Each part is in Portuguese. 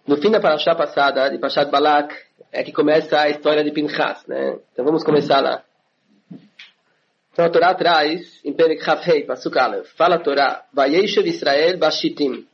No fim da Parashá passada, de Parashat Balak, é que começa a história de Pinchas, né? Então vamos começar lá. Então a Torá traz, em Perek Chafhei, Pasuk Aleph, fala a Torá, Vayeshev Israel Bashitim.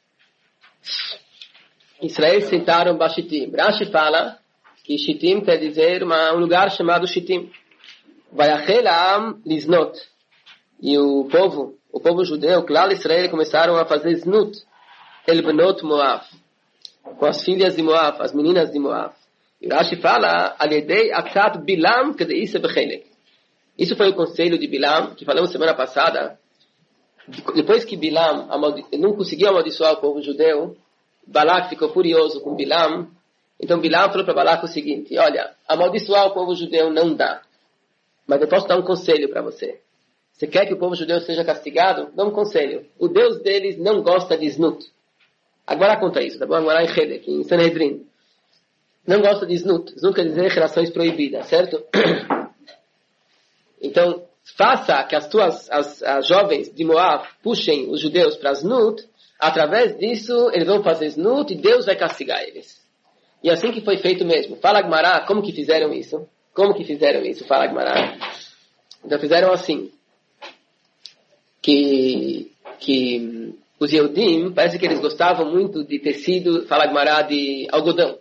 Israel sentaram Bashitim. Rashi fala que Shittim quer dizer um lugar chamado Shittim. Vayachel Am Liznot. E o povo judeu, claro, Israel, começaram a fazer Znut, El Benot Moav, com as filhas de Moav, as meninas de Moav. E Rashi fala, Aledei Aksat Bilam Kedeisa Bechelek. Isso foi o conselho de Bilam, que falamos semana passada. Depois que Bilam não conseguiu amaldiçoar o povo judeu, Balak ficou furioso com Bilam. Então Bilam falou para Balak o seguinte, olha, amaldiçoar o povo judeu não dá, mas eu posso dar um conselho para você. Você quer que o povo judeu seja castigado? Dá um conselho. O Deus deles não gosta de Znut. Agora conta isso, tá bom? Agora em Hedek, em Sanhedrin. Não gosta de Znut. Znut quer dizer relações proibidas, certo? Então, faça que as jovens de Moab puxem os judeus para Znut. Através disso, eles vão fazer Znut e Deus vai castigar eles. E assim que foi feito mesmo. Fala Gmará, como que fizeram isso? Como que fizeram isso? Fala Gmará. Então fizeram assim. Que os Yehudim, parece que eles gostavam muito de tecido, fala Gmará, de algodão.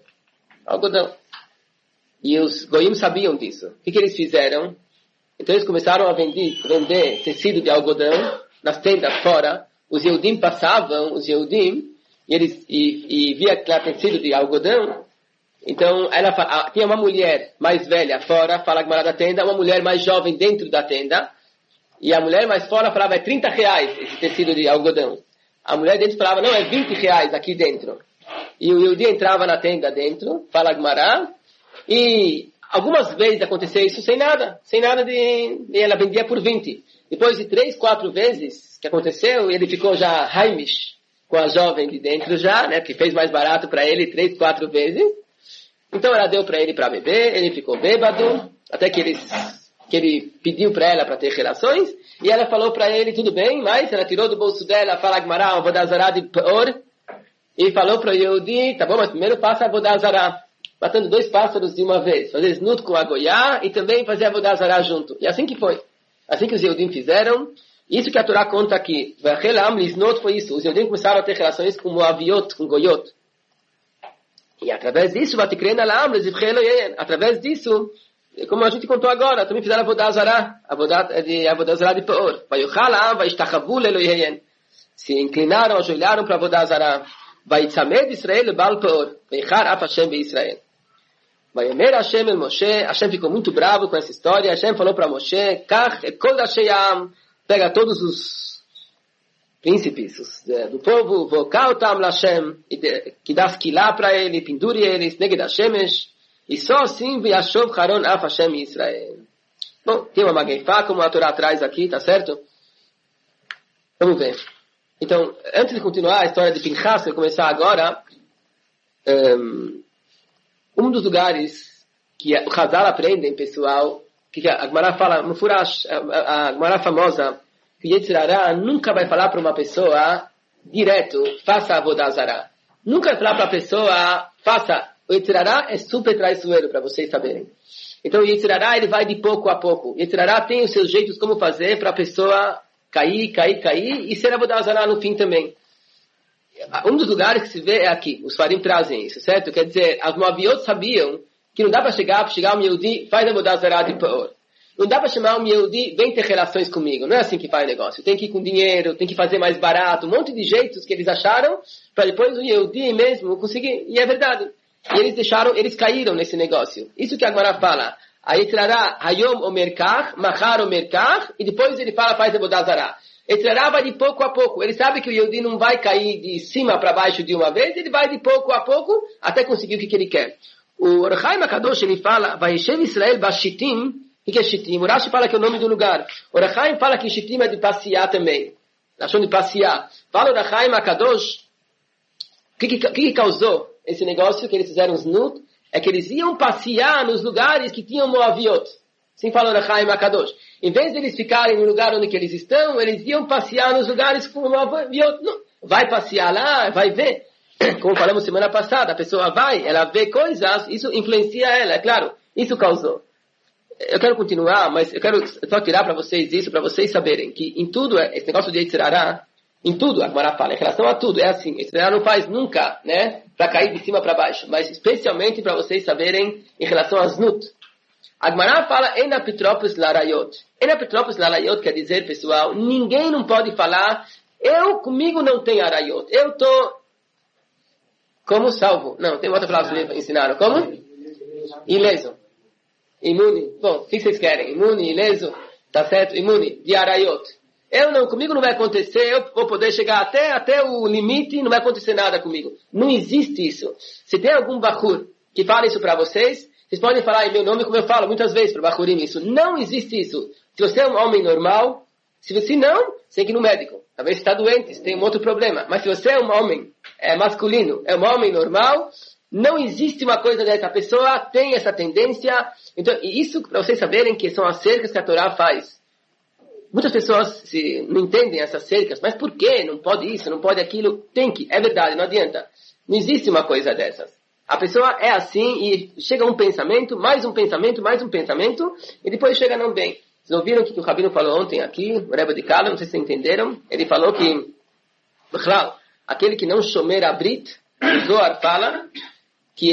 E os Goyim sabiam disso. O que eles fizeram? Então eles começaram a vender tecido de algodão nas tendas fora. Os Yehudim passavam, e via aquele tecido de algodão. Então tinha uma mulher mais velha fora, fala Gmará da tenda, uma mulher mais jovem dentro da tenda. E a mulher mais fora falava, é 30 reais esse tecido de algodão. A mulher dentro falava, não, é 20 reais aqui dentro. E o Yehudi entrava na tenda dentro, fala Gmará, e algumas vezes aconteceu isso sem nada e ela vendia por 20. Depois de 3, 4 vezes que aconteceu, ele ficou já Haimish com a jovem de dentro já, né, que fez mais barato para ele 3, 4 vezes. Então ela deu para ele para beber, ele ficou bêbado, até que ele pediu para ela para ter relações, e ela falou para ele, tudo bem, mas ela tirou do bolso dela, fala Gmará, a Vodazará de Peor, e falou para o Yehudi, tá bom, mas primeiro faça a Vodazará, matando 2 pássaros de uma vez, fazer Znut com a Goiá, e também fazer a Vodazará junto. E assim que foi. Assim que os Yehudim fizeram, isso que a Torá conta aqui, Vachelam Liznot foi isso, os Yehudim começaram a ter relações com Moaviot, com Goiot. E através disso, através disso, como a gente contou agora, também fizeram a Vodazará, a Vodazará de Peor. Se inclinaram, ajoelharam para a Vodazará. Vaitzamed Israel Baal Peor. Veichar af Hashem be Israel. Vayemer Hashem el Moshe. Hashem ficou muito bravo com essa história. Hashem falou para Moshe, Kach et kol Hasheyam. Pega todos os príncipes do povo, vocal tam Hashem, que dá esquilá para ele, pendure eles, neged Hashemesh. E só assim Vyashov Haron af Hashem Israel. Bom, tem uma magueifá, como a Torá traz aqui, tá certo? Vamos ver. Então, antes de continuar a história de Pinchas, que eu começar agora, um dos lugares que o Hazal aprendem, pessoal, que a Gemara fala, a Gemara famosa, que Yetzirará nunca vai falar para uma pessoa direto, faça a Vodazará. Nunca vai falar para a pessoa, faça. O Yetzirará é super traiçoeiro, para vocês saberem. Então o Yetzirará, ele vai de pouco a pouco. O Yetzirará tem os seus jeitos como fazer para a pessoa cair, e ser a Vodazará no fim também. Um dos lugares que se vê é aqui. Os Farim trazem isso, certo? Quer dizer, as Moabiot sabiam que não dá para chegar um Yehudi, faz a Vodazará de Peor. Não dá para chamar um Yehudi, vem ter relações comigo. Não é assim que faz negócio. Tem que ir com dinheiro, tem que fazer mais barato, um monte de jeitos que eles acharam, para depois o Yehudi mesmo conseguir. E é verdade. E eles caíram nesse negócio. Isso que agora fala. Yetzirará, Hayom Omerkach, Mahar Omerkach, e depois ele fala, faz a Vodazará. Yetzirará vai de pouco a pouco. Ele sabe que o Yehudi não vai cair de cima para baixo de uma vez, ele vai de pouco a pouco até conseguir o que ele quer. O Or Chaim HaKadosh, ele fala, Vayeshev Israel Bashitim. O que é Shittim? O Rashi fala que é o nome do lugar. O Or Chaim fala que Shittim é de passear também. Achou de passear. Fala o Or Chaim HaKadosh, o que causou esse negócio que eles fizeram Znut? É que eles iam passear nos lugares que tinham Moaviot. Assim fala o Or Chaim HaKadosh. Em vez de eles ficarem no lugar onde que eles estão, eles iam passear nos lugares com Moaviot. Não. Vai passear lá, vai ver. como falamos semana passada, a pessoa vai, ela vê coisas, isso influencia ela, é claro, isso causou. Eu quero continuar, mas eu quero só tirar para vocês isso, para vocês saberem que em tudo, esse negócio de Yetzer Hara, em tudo, a Gemara fala, em relação a tudo, é assim, Yetzer Hara não faz nunca, né, para cair de cima para baixo, mas especialmente para vocês saberem em relação a Znut. A Gemara fala, Enapitropos Larayot. Enapitropos Larayot quer dizer, pessoal, ninguém não pode falar, comigo não tem Arayot, eu tô como salvo. Não, tem outra palavra que me ensinaram. Como? Ileso. Imune. Bom, o que vocês querem? Imune, ileso, tá certo? Imune, de Arayot. Comigo não vai acontecer, eu vou poder chegar até o limite e não vai acontecer nada comigo. Não existe isso. Se tem algum Bachur que fala isso para vocês podem falar em meu nome como eu falo muitas vezes para Bachurim isso. Não existe isso. Se você é um homem normal, se você não, você tem que ir no médico. Talvez você está doente, você tem um outro problema. Mas se você é um homem masculino, é um homem normal, não existe uma coisa dessa. A pessoa tem essa tendência. Então, e isso para vocês saberem que são as cercas que a Torá faz. Muitas pessoas não entendem essas cercas. Mas por quê? Não pode isso, não pode aquilo. Tem que. É verdade, não adianta. Não existe uma coisa dessas. A pessoa é assim e chega um pensamento, mais um pensamento, e depois chega não bem. Vocês ouviram o que o Rabino falou ontem aqui, o Rebbe de Kala, não sei se vocês entenderam. Ele falou que, claro, aquele que não shomer a Brit, o Zohar fala que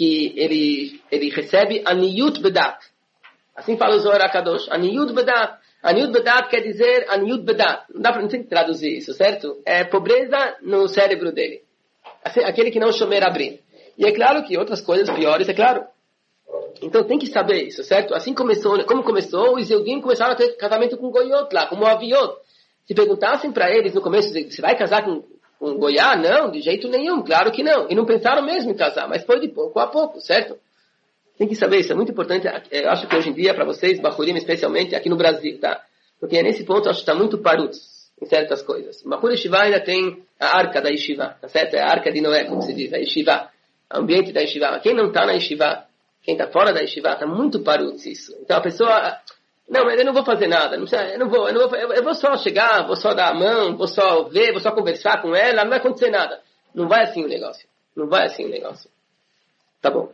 ele recebe Aniyut Bedat. Assim fala o Zohar HaKadosh, Aniyut Bedat. Aniyut Bedat quer dizer Aniyut Bedat. Não tem que traduzir isso, certo? É pobreza no cérebro dele. Assim, aquele que não shomer a Brit. E é claro que outras coisas piores, é claro. Então tem que saber isso, certo? Assim como começou, os Yehudim começaram a ter casamento com Goiot lá, como Aviot. Se perguntassem para eles no começo, você vai casar com Goiá? Não, de jeito nenhum, claro que não. E não pensaram mesmo em casar, mas foi de pouco a pouco, certo? Tem que saber isso, é muito importante. Eu acho que hoje em dia, para vocês, Bachurim, especialmente aqui no Brasil, tá? Porque nesse ponto eu acho que está muito parutz em certas coisas. Bachur Yeshiva ainda tem a arca da Yeshiva, tá certo? É a arca de Noé, como se diz, a Yeshiva. O ambiente da Yeshiva. Quem não está na Yeshiva, quem está fora da Yeshiva, está muito parutz isso. Então a pessoa, não, mas eu não vou fazer nada, eu vou só chegar, vou só dar a mão, vou só ver, vou só conversar com ela, não vai acontecer nada. Não vai assim o negócio. Tá bom.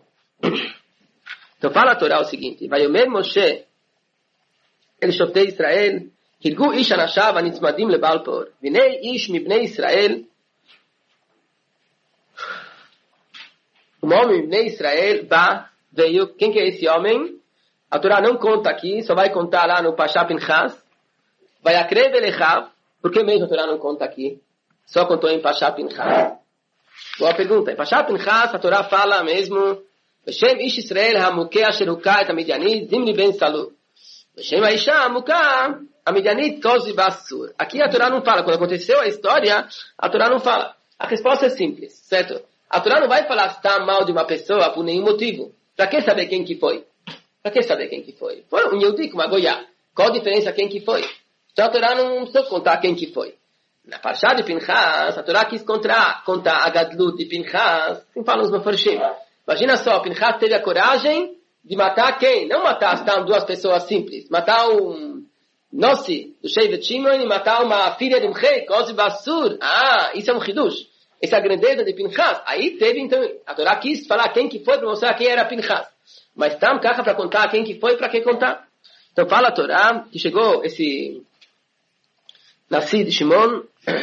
Então fala a Torá o seguinte, vai o mesmo Moshe, ele shoftei Israel, Hirgu ish anashav anitzmadim lebal por, vinei ish mibnei Israel, um homem de Israel veio. Quem que é esse homem? A Torá não conta aqui, só vai contar lá no Pashá Pinchas. Vai akrev elechav. Por que mesmo a Torá não conta aqui? Só contou em Pashá Pinchas. Boa pergunta. Em Pashá Pinchas a Torá fala mesmo Beshem ish Israel hamukeh asher hukah et hamidyanit zimni ben salu. Beshem haisha hamukah hamidyanit kozi basur. Aqui a Torá não fala. Quando aconteceu a história, a Torá não fala. A resposta é simples, certo? A Torá não vai falar se está mal de uma pessoa por nenhum motivo. Para que saber quem que foi? Foi um Yehudi com uma Goiá. Qual a diferença quem que foi? Então a Torá não precisa contar quem que foi. Na Parshá de Pinchas, a Torá quis contar a Gadlut de Pinchas. Assim falam os Mefarshim. Imagina só, Pinchas teve a coragem de matar quem? Não matar duas pessoas simples. Matar um Nossi, do Shevet Shimon, e matar uma filha de um rei, Kozi Basur. Isso é um Hidush. Essa grandeza de Pinchas, aí teve, então, a Torá quis falar quem que foi para mostrar quem era Pinchas. Mas tam caja para contar quem que foi, para que contar? Então fala a Torá, que chegou esse Nassi de Shimon,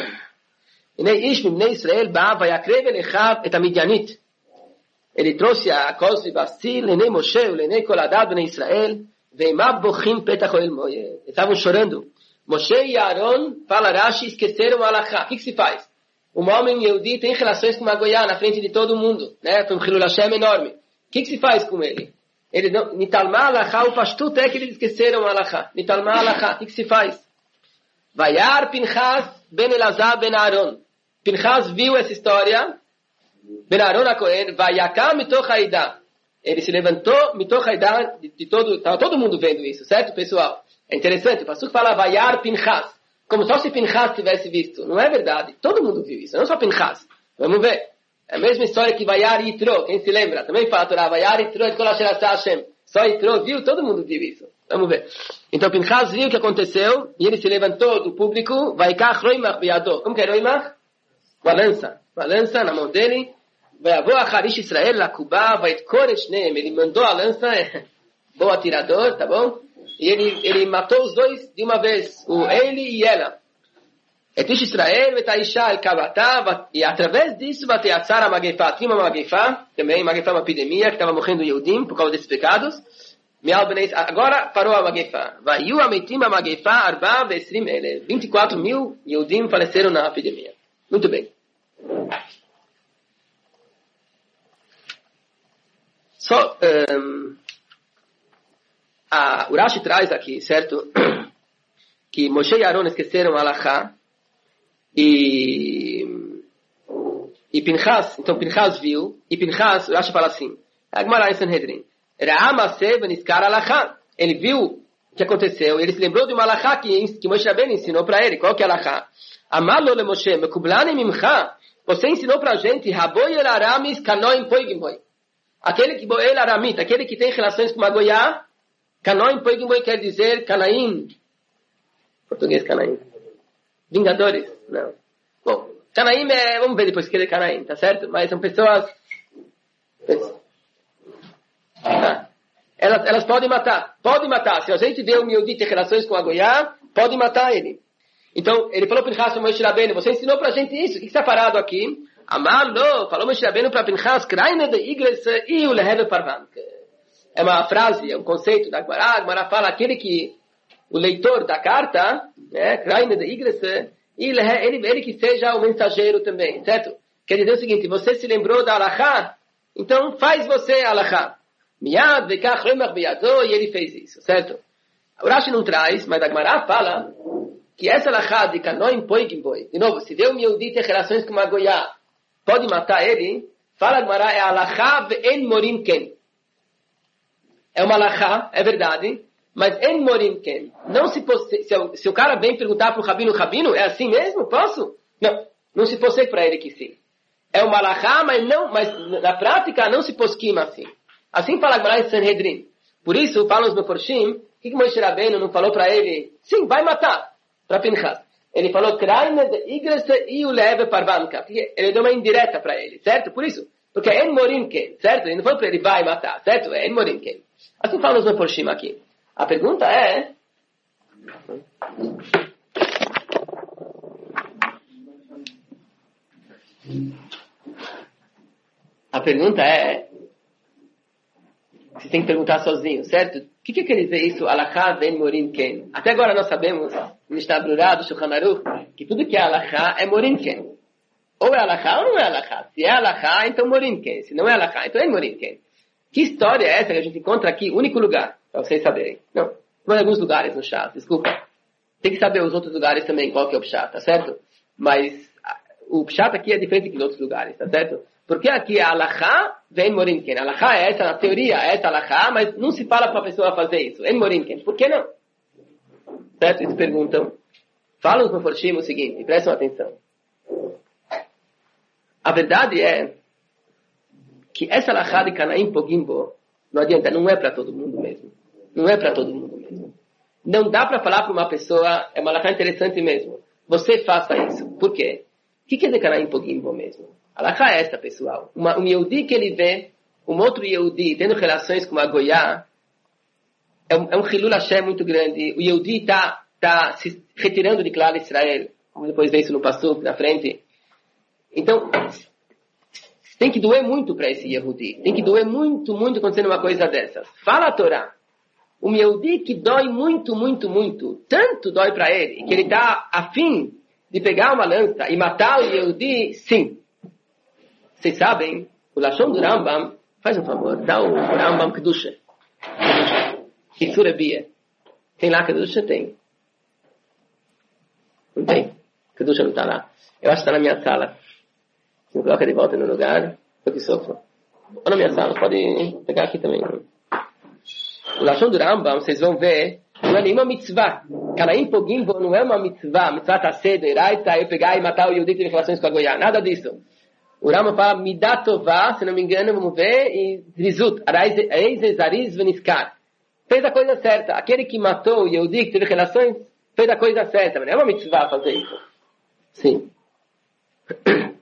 Ish mibnei Israel ba vayakrev elechav et hamidyanit. Ele trouxe a Koz de Bassil, lenei Moshe, lenei Koladad, benei Israel, veimab bochim petach oel moed. Estavam chorando. Moshe e Aaron, fala Rashi, esqueceram o Halachá. O que se faz? Um homem Yehudi tem relações com uma Goiá na frente de todo mundo, né? Foi um Hilul Hashem enorme. O que se faz com ele? Ele não, Nitalma Halachá, o Pashtut é que eles esqueceram o Halachá. Nitalma Halachá, o que se faz? Vayar Pinchas ben Elazar ben Aaron. Pinchas viu essa história, ben Aaron a Cohen, Vayakam mitoch haidá. Ele se levantou, mitoch haidá, estava todo mundo vendo isso, certo, pessoal? É interessante, o Pasuk fala Vayar Pinchas. Como só se Pinchas tivesse visto. Não é verdade. Todo mundo viu isso. Não só Pinchas. Vamos ver. É a mesma história que Vayar Yitro. Quem se lembra? Também fala a Torá. Vayar Yitro et kol asher asa Hashem. Só Yitro viu. Todo mundo viu isso. Vamos ver. Então Pinchas viu o que aconteceu. E ele se levantou do público. Vaikach roimach biado. Como que é roimach? uma lança na mão dele. Vayavô Acharish Israel Lakubá, Vaitkor Shneem. Ele mandou a lança, bom atirador, tá bom? E ele matou os dois de uma vez, ele e ela. Etish Israel, Vetaisha El-Kabatá, e através disso, Vateatzar a Magefá. Tinha uma Magefá, também, Magefá, uma epidemia, que estava morrendo Yehudim por causa desses pecados. Agora parou a Magefá. Vaiu a Meitim a Magefá, Arba, Vesrim, 24 mil Yehudim faleceram na epidemia. Muito bem. Só, o Rashi traz aqui, certo? Que Moshe e Aaron esqueceram a Alachá. E Pinchas, então Pinchas viu, e Pinchas, o Rashi fala assim, Agmará em Sanhedrin, ele viu o que aconteceu, ele se lembrou de uma alachá que Moshe Rabbeinu ensinou para ele. Qual que é a alachá? Amalo le Moshe, mekublani mimcha, você ensinou para a gente, Raboy el Aramis kanoim poigimboy. Aquele que el Aramita, aquele que tem relações com uma goiá, kanoim poigimboy quer dizer Canaim, português Canaim. Vingadores? Não. Bom, Canaim vamos ver depois o que é Canaim, tá certo? Mas são pessoas... Elas podem matar. Pode matar. Se a gente vê o Yehudi ter relações com a Goiá, pode matar ele. Então, ele falou para Pinchas, Moshe Rabbeinu, você ensinou para a gente isso. O que está parado aqui? Amalo, falou Moshe Rabbeinu para Pinchas, Kraine de Igreja e o Leheve Parvan. É uma frase, é um conceito da Agmará. A Agmará fala aquele que... O leitor da carta, Kraine de Igreja, ele que seja o mensageiro também, certo? Quer dizer o seguinte, você se lembrou da Alachá, então faz você a Alachá. Miad, vekach, remach, beyadó, e ele fez isso, certo? O Rashi não traz, mas a Agmará fala que essa Alachá de Kanoim Poigimboy, de novo, se deu um Yehudi ter relações com uma Goiá, pode matar ele, fala a Agmará, é Alachá ve'en morim ken. É uma Alachá, é verdade, mas en morim ken. Não se o cara vem perguntar para o Rabino, é assim mesmo? Posso? Não se possui para ele que sim. É uma alachá, mas na prática não se posquima assim. Assim fala Agmará em Sanhedrin. Por isso, falam os Meforshim, o que Moshe Rabbeinu não falou para ele? Sim, vai matar, para Pinchas. Ele falou, Kraine de Igreja e o Leve Parvanka. Ele deu uma indireta para ele, certo? Por isso, porque é en morim ken, certo? Ele não falou para ele, vai matar, certo? É en morim ken. Assim falam os Meforshim aqui. A pergunta é... Você tem que perguntar sozinho, certo? O que quer dizer isso? Alachá ven morim ken. Até agora nós sabemos, no Mishnah do Shulchan Aruch, que tudo que é alachá é morim ken. Ou é alachá ou não é alachá. Se é alachá, então morim ken. Se não é alachá, então é morim ken. Que história é essa que a gente encontra aqui? Único lugar, para vocês saberem. Não em alguns lugares no chá, desculpa. Tem que saber os outros lugares também, qual que é o pshat, tá certo? Mas o pshat aqui é diferente que em outros lugares, tá certo? Porque aqui a alachá vem morimken. A alachá é essa, na teoria, é essa alachá, mas não se fala para a pessoa fazer isso. É morimken. Por que não? Certo? Eles perguntam. Falam os Meforshim o seguinte, prestam atenção. A verdade é que essa alachá de Canaim Pogimbo, não adianta, não é para todo mundo mesmo. Não é para todo mundo mesmo. Não dá para falar para uma pessoa, é uma alachá interessante mesmo. Você faça isso. Por quê? O que quer dizer Canaim Pogimbo mesmo? A alachá é esta, pessoal. Um Yehudi que ele vê, um outro Yehudi tendo relações com uma Goiá, é um Hilul Hashem muito grande. O Yehudi está se retirando de Klal Israel. Como depois vê isso no Pasuk, na frente. Então, tem que doer muito para esse Yehudi. Tem que doer muito, muito acontecendo uma coisa dessas. Fala a Torá. Um Yehudi que dói muito, muito, muito. Tanto dói para ele, que ele está afim de pegar uma lança e matar o Yehudi, sim. Vocês sabem, o Lashon do Rambam, faz um favor, dá o Rambam Kedusha. Kitsura Bia. Tem lá Kedusha? Tem. Não tem. Kedusha não está lá. Eu acho que está na minha sala. Se me coloca de volta no lugar, eu que sofro. Ou na minha sala, pode pegar aqui também. O Lashon do Rambam, vocês vão ver, não é nenhuma mitzvah. Canaim Pogimbo não é uma mitzvah. Mitzvah tá cedo, Eraita, eu pegar e matar o Yehudi que tem relações com a Goiá. Nada disso. O Rambam fala, Midat Tová, se não me engano, vamos ver, e Zrizut, Areiz Zariz Veniskar. Fez a coisa certa. Aquele que matou o Yehudi, que teve relações, fez a coisa certa. Mas não é uma mitzvah fazer isso. Sim.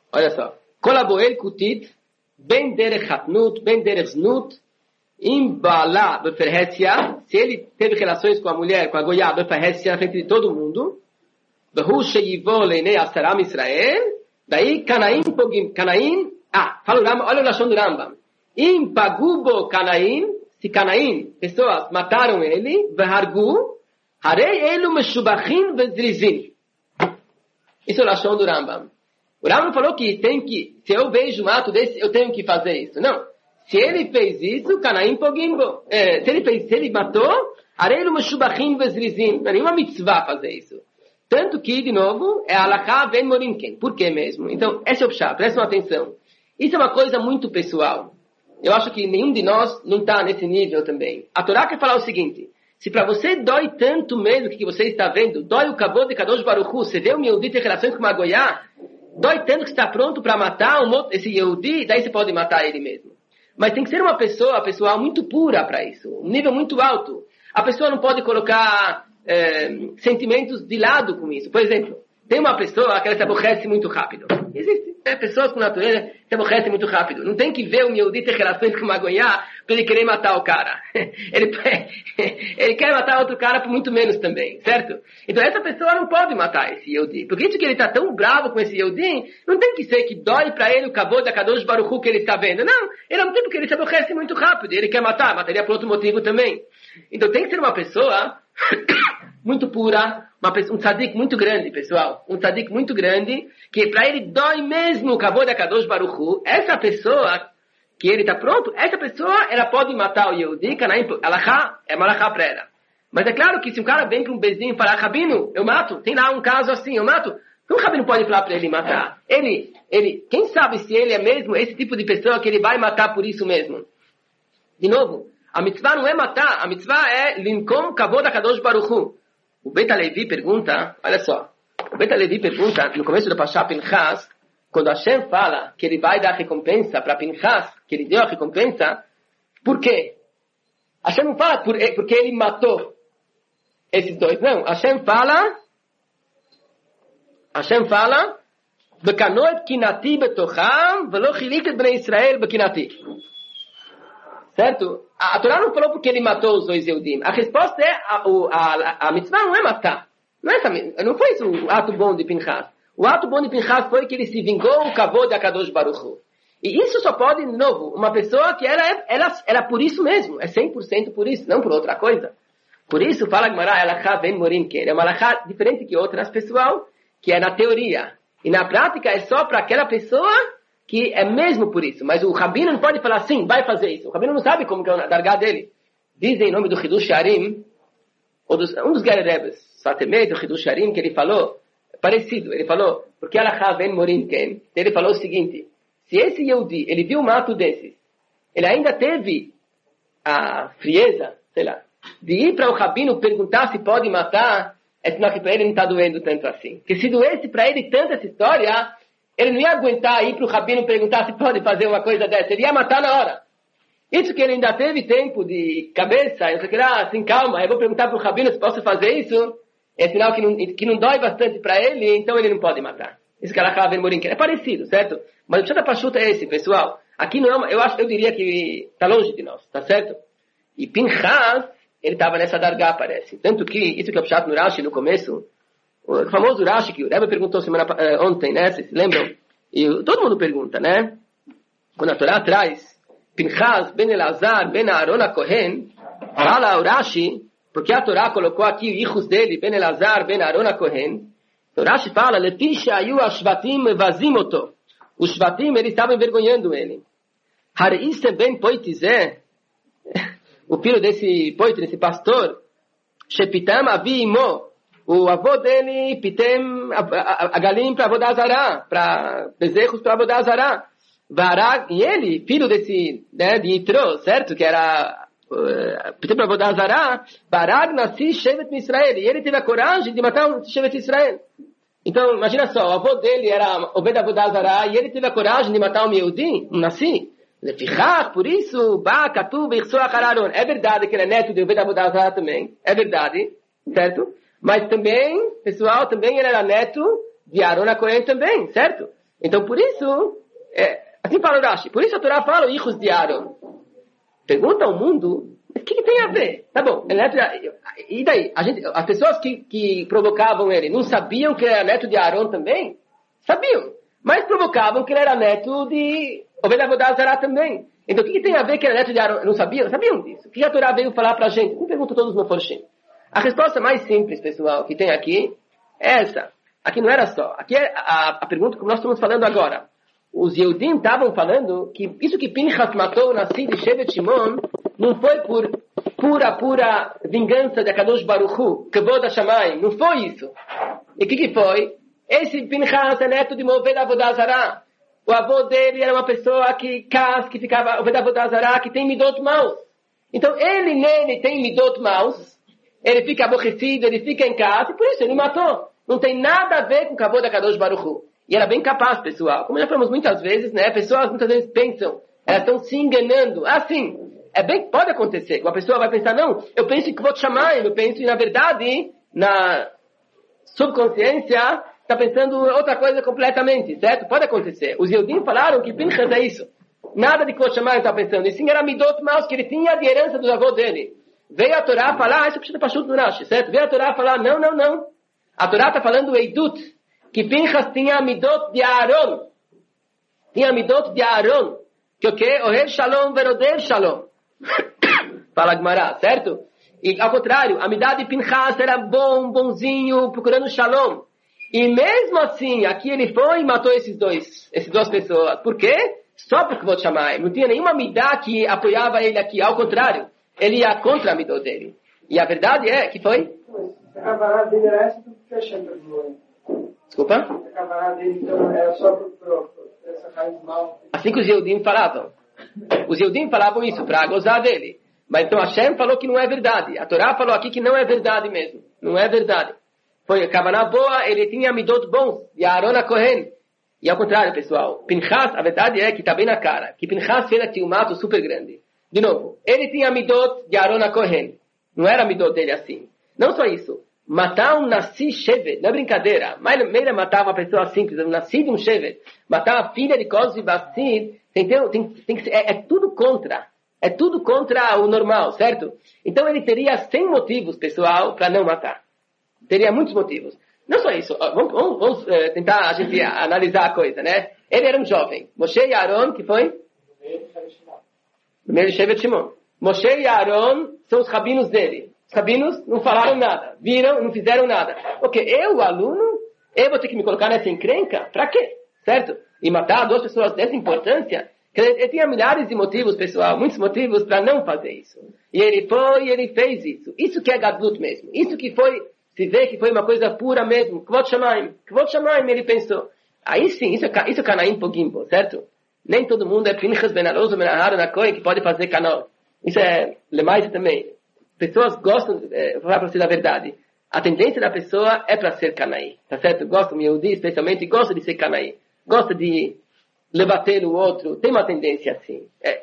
Olha só. Kolaboel kutit, ben derech hatnut, ben derech znut, imbala beferhesia, se ele teve relações com a mulher, com a goiá, beferhesia na frente de todo mundo, behu sheyivo leinei asaram Israel, daí Canaim pogim, Canaim, fala o Rambam, olha o lashon do Rambam, im pagubo Canaim, se Canaim, pessoas mataram ele, behargu, harei elu meshubachim vezrizim. Isso é o lashon do Rambam. O Rambam falou que se eu vejo um ato desse, eu tenho que fazer isso. Não. Se ele fez isso, Canaim pogimbo. Se ele matou, areilu meshubachim vezrizim. Não é nenhuma mitzvah fazer isso. Tanto que, de novo, é alachá ben morinken. Por que mesmo? Então, esse é o pshá. Prestem atenção. Isso é uma coisa muito pessoal. Eu acho que nenhum de nós não está nesse nível também. A Torá quer falar o seguinte. Se para você dói tanto mesmo que você está vendo, dói o kavod de Kadosh Baruch Hu, você vê o Yehudi ter relações com uma goiá, dói tanto que está pronto para matar esse Yehudi, daí você pode matar ele mesmo. Mas tem que ser uma pessoa, pessoal, muito pura para isso. Um nível muito alto. A pessoa não pode colocar sentimentos de lado com isso. Por exemplo, tem uma pessoa que ela se aborrece muito rápido. Existem pessoas com natureza que se aborrecem muito rápido. Não tem que ver o Yehudi ter relações com uma goiá para ele querer matar o cara. Ele quer matar outro cara por muito menos também, certo? Então essa pessoa não pode matar esse Yehudi. Porque isso que ele está tão bravo com esse Yehudi, não tem que ser que dói para ele o kavod da Kadosh Baruch Hu que ele está vendo. Não, ele não tem porque ele se aborrece muito rápido. Ele quer matar, mataria por outro motivo também. Então tem que ser uma pessoa muito pura, um tzadik muito grande, pessoal. Um tzadik muito grande, que para ele dói mesmo o kavod da Kadosh Baruch Hu. Essa pessoa que ele está pronto, essa pessoa, ela pode matar o Yehudi, alachá, é malachá para ela. Mas é claro que se um cara vem para um bezinho e falar, Rabino, eu mato, tem lá um caso assim, eu mato, o Rabino pode falar para ele matar. Quem sabe se ele é mesmo esse tipo de pessoa que ele vai matar por isso mesmo? De novo, a mitzvah não é matar, a mitzvah é linkom kavod HaKadosh Baruch Hu. O Beit HaLevi pergunta, olha só, o Beit HaLevi pergunta, no começo do Pashá Pinchas, quando Hashem fala que ele vai dar recompensa para Pinchas, que ele deu a recompensa, por quê? Hashem não fala porque ele matou esses dois, não. Hashem fala, Bekanoet kinati betocham, velo chilik et bnei Israel bekinati. Certo? A Torá não falou porque ele matou os dois Yehudim. A resposta é, a mitzvah não é matar. Não foi isso o ato bom de Pinchas. O ato bom de Pinchas foi que ele se vingou o kavod da Kadosh Baruch Hu. E isso só pode, de novo, uma pessoa que ela por isso mesmo, é 100% por isso, não por outra coisa. Por isso, fala Gemara, alachá ben morim que é uma alachá diferente que outras, pessoal, que é na teoria. E na prática é só para aquela pessoa que é mesmo por isso. Mas o Rabino não pode falar assim, vai fazer isso. O Rabino não sabe como que é o dargá dele. Dizem em nome do Hidush Harim, um dos Gererebes, Satemei do Hidush Harim, que ele falou, parecido, ele falou, porque alachá ben morim que ele falou o seguinte, se esse Yehudi, ele viu um ato desses, ele ainda teve a frieza, sei lá, de ir para o Rabino perguntar se pode matar, é sinal que para ele não está doendo tanto assim. Porque se doesse para ele tanto essa história, ele não ia aguentar ir para o Rabino perguntar se pode fazer uma coisa dessa. Ele ia matar na hora. Isso que ele ainda teve tempo de cabeça, eu sei que lá, assim, calma, eu vou perguntar para o Rabino se posso fazer isso, é sinal que não dói bastante para ele, então ele não pode matar. Isso que ela acaba vendo morim, é parecido, certo? Mas o Pshat HaPashut é esse, pessoal. Aqui não é eu diria que está longe de nós, tá certo? E Pinchas, ele estava nessa dargá, parece. Tanto que, isso que é o Pshat no Rashi, no começo, o famoso Rashi, que o Rebbe perguntou ontem, né? Vocês se lembram? E todo mundo pergunta, né? Quando a Torá traz Pinchas, Ben Elazar, Ben Aaron HaKohen, fala o Rashi, porque a Torá colocou aqui os filhos dele, Ben Elazar, Ben Aaron HaKohen. O Rashi fala, Lefi shayu ashvatim vazim oto. Os shvatim, eles estavam envergonhando ele. Hareisem ben poitizé, o filho desse poit, desse pastor, Shepitam avi imo, o avô dele, Pitem, agalim para Avodah Zará, para bezerros para Avodah Zará. Varag, e ele, filho desse, né, de Yitro, certo? Que era Pitem para Avodah Zará, Varag nasci Shevet Israel, e ele teve a coragem de matar o Shevet Israel. Então, imagina só, o avô dele era Obed Avodah Zará, e ele teve a coragem de matar um Yehudi, um Nassi. Por isso, é verdade que ele é neto de Obed Avodah Zará também, é verdade, certo? Mas também, pessoal, também ele era neto de Aaron HaKohen também, certo? Então, por isso, assim fala o Rashi, por isso a Torá fala, hijos de Aaron. Pergunta ao mundo, o que tem a ver? Tá bom, e daí? As pessoas que provocavam ele não sabiam que ele era neto de Aaron também? Sabiam, mas provocavam que ele era neto de Obed-Avodá Zará também. Então, o que tem a ver que ele era neto de Aaron? Não sabiam? Sabiam disso. O que a Torá veio falar pra gente? Me perguntam todos os meforshim. A resposta mais simples, pessoal, que tem aqui, é essa. Aqui não era só. Aqui é a pergunta que nós estamos falando agora. Os Yehudim estavam falando que isso que Pinchas matou na filha de Shevet Shimon não foi por pura vingança de Akadosh Baruch Hu, Kavod HaShamayim. Não foi isso. E o que foi? Esse Pinchas é neto de Obed-Avodá Zará. O avô dele era uma pessoa que ficava Obed-Avodá Zará, que tem midot maus. Então nele tem midot maus. Ele fica aborrecido, ele fica em casa, e por isso ele matou. Não tem nada a ver com o Kavod HaKadosh Baruch Hu. E era bem capaz, pessoal. Como já falamos muitas vezes, né? Pessoas muitas vezes pensam, elas estão se enganando. Sim, pode acontecer. Uma pessoa vai pensar, não, eu penso que vou te chamar, eu penso, e na verdade, na subconsciência, está pensando outra coisa completamente, certo? Pode acontecer. Os Yehudim falaram que Pinchas é isso. Nada de que vou chamar, ele está pensando. E sim, era midot maus que ele tinha de herança do avô dele. Veio a Torá falar, isso precisa passar no Rashi, certo? Veio a Torá falar, não. A Torá está falando Eidut, que Pinchas tinha a midot de Aaron. Tinha a midot de Aaron. Que o quê? Ohel Shalom, Veroder Shalom. Fala Gemara, certo? E ao contrário, a midá de Pinchas era bonzinho, procurando Shalom. E mesmo assim, aqui ele foi e matou essas duas pessoas. Por quê? Só porque vou te chamar. Não tinha nenhuma midá que apoiava ele aqui. Ao contrário, ele ia contra a midá dele. E a verdade é que foi... A camarada dele era essa que fechando. Desculpa? A camarada dele então era só por essa raiz mal. Assim que os Yehudim falavam. Os Yehudim falavam isso para gozar dele. Mas então Hashem falou que não é verdade. A Torá falou aqui que não é verdade mesmo. Não é verdade. Foi a Kavaná boa, ele tinha midot bons. E a Aaron a Kohen. E ao contrário, pessoal. Pinchas, a verdade é que está bem na cara. Que Pinchas fez aqui um mato super grande. De novo, ele tinha midot de Aaron a Kohen. Não era midot dele assim. Não só isso. Matar um Nassi Shevet, não é brincadeira. Meira matar uma pessoa simples, um Nassi de um Shevet. Matar a filha de Koz e Bassid, tem que ser, é tudo contra. É tudo contra o normal, certo? Então ele teria 100 motivos, pessoal, para não matar. Teria muitos motivos. Não só isso. Vamos tentar a gente analisar a coisa, né? Ele era um jovem. Moshe e Aaron, que foi? No meio de Shevet Shimon. Moshe e Aaron são os rabinos dele. Os rabinos não falaram nada, viram, não fizeram nada. Ok, eu, aluno, eu vou ter que me colocar nessa encrenca? Pra quê? Certo? E matar duas pessoas dessa importância? Ele tinha milhares de motivos, pessoal, muitos motivos para não fazer isso. E ele foi e ele fez isso. Isso que é gadlut mesmo. Isso que foi, se vê que foi uma coisa pura mesmo. Kvot Shamayim, ele pensou. Aí sim, isso é Canaim Pogimbo, certo? Nem todo mundo é Pinchas Ben Aroz ou Ben Aharon Kohen que pode fazer canal. Isso é Lemais também. Pessoas gostam, vou falar para você a verdade, a tendência da pessoa é para ser canaí, tá certo? Gosta, o Yehudi especialmente, gosta de ser canaí, gosta de levater o outro, tem uma tendência assim.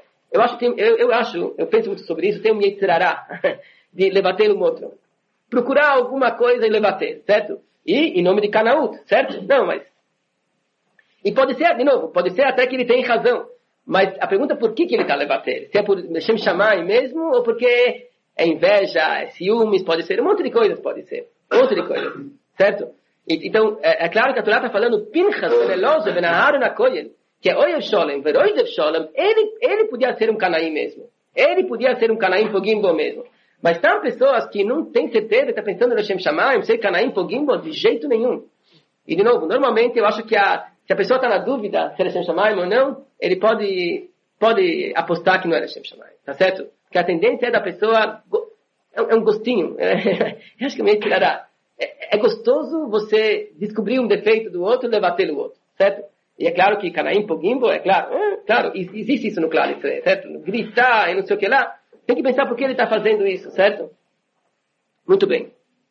Eu penso muito sobre isso, tem um Yetzirará de levater o outro. Procurar alguma coisa e levater, certo? E em nome de Canaút, certo? Não, mas... E pode ser, de novo, pode ser até que ele tem razão, mas a pergunta é por que ele está levater? Se é por Shem Shammai mesmo, ou porque... é inveja, é ciúmes, pode ser, um monte de coisas pode ser. Um monte de coisas, certo? Então, é claro que a Torá está falando Pinchas, Beneloso, Benaharon, Kohen, que é Oyev Sholem, Veroidev Sholem, ele podia ser um canaí mesmo. Ele podia ser um canaim Pogimbo mesmo. Mas tem pessoas que não têm certeza, estão pensando no Shem Shammai, ser canaim Pogimbo de jeito nenhum. E de novo, normalmente eu acho que se a pessoa está na dúvida se é Shem Shammai ou não, ele pode apostar que não é Shem Shammai, tá certo? Que a tendência é da pessoa, é um gostinho, eu acho que meio tirará. É gostoso você descobrir um defeito do outro e levar-te o outro, certo? E é claro que Canaim Pogimbo, é claro, existe isso no claro, certo? Gritar e não sei o que lá, tem que pensar por que ele está fazendo isso, certo? Muito bem.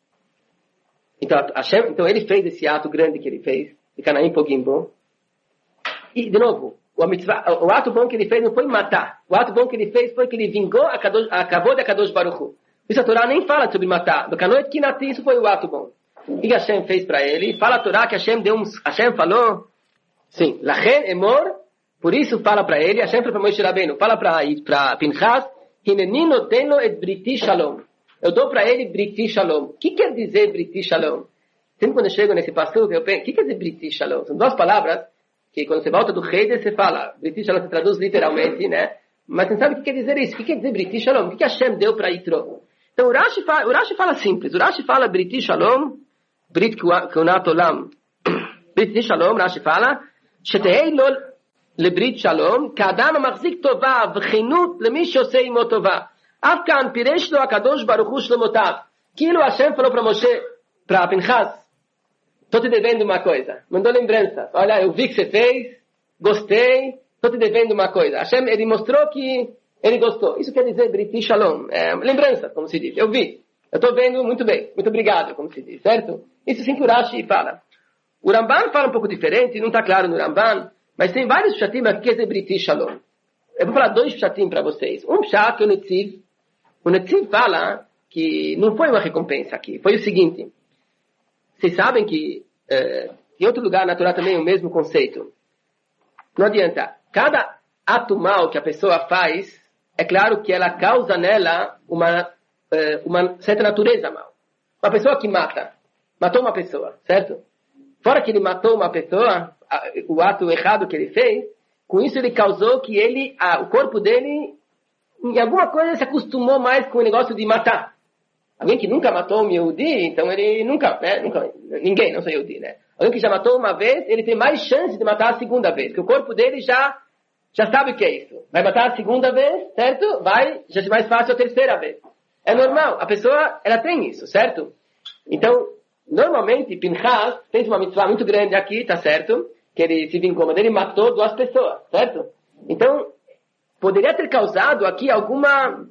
Então ele fez esse ato grande que ele fez, de Canaim Pogimbo, e de novo, o ato bom que ele fez não foi matar. O ato bom que ele fez foi que ele vingou acabou de Akadosh Baruch Hu. Isso a Torá nem fala sobre matar. Do Kanoet Kinati, isso foi o ato bom. O que Hashem fez para ele? Fala a Torá que Hashem falou, Sim, Lachen Emor, por isso fala para ele, Hashem para Moshe Rabbeinu, fala para Pinchas, Hineni noteno et briti shalom. Eu dou para ele briti shalom. O que quer dizer briti shalom? Sempre quando eu chego nesse passuco, eu penso, o que quer dizer briti shalom? São duas palavras que quando você volta do Heider, você fala, briti shalom se traduz literalmente, né? Mas você sabe o que quer dizer isso? O que quer dizer briti shalom? O que Hashem deu para Yitro? Então o Rashi fala simples, o Rashi fala briti shalom, brit kunat olam, briti shalom, Rashi fala, שתהי לו לברית שלום, כאדם המחזיק טובה וחינות למי שעושה עמו טובה. אף כאן פירש לו הקדוש ברוך הוא שלמותיו. כאילו השם falou para Moshe, para Pinchas, estou te devendo uma coisa. Mandou lembranças. Olha, eu vi que você fez, gostei, estou te devendo uma coisa. Hashem, ele mostrou que ele gostou. Isso quer dizer Briti Shalom. Lembranças, como se diz. Eu vi. Eu estou vendo muito bem. Muito obrigado, como se diz. Certo? Isso sim que o Rashi fala. O Ramban fala um pouco diferente, não está claro no Ramban, mas tem vários pshatim aqui que quer dizer Briti Shalom. Eu vou falar dois pshatim para vocês. Um pshat que é o Netziv. O Netziv fala que não foi uma recompensa aqui. Foi o seguinte. Vocês sabem que em outro lugar na Torá também é o mesmo conceito. Não adianta. Cada ato mal que a pessoa faz, é claro que ela causa nela uma certa natureza mal. Uma pessoa que matou uma pessoa, certo? Fora que ele matou uma pessoa, o ato errado que ele fez, com isso ele causou que o corpo dele, em alguma coisa, se acostumou mais com o negócio de matar. Alguém que nunca matou um Yehudi, então ele nunca, ninguém, não sou Yehudi, né? Alguém que já matou uma vez, ele tem mais chance de matar a segunda vez, porque o corpo dele já sabe o que é isso. Vai matar a segunda vez, certo? Já é mais fácil a terceira vez. É normal, a pessoa, ela tem isso, certo? Então, normalmente, Pinchas fez uma mitzvah muito grande aqui, tá certo? Que ele se vingou, mas ele matou 2 pessoas, certo? Então, poderia ter causado aqui alguma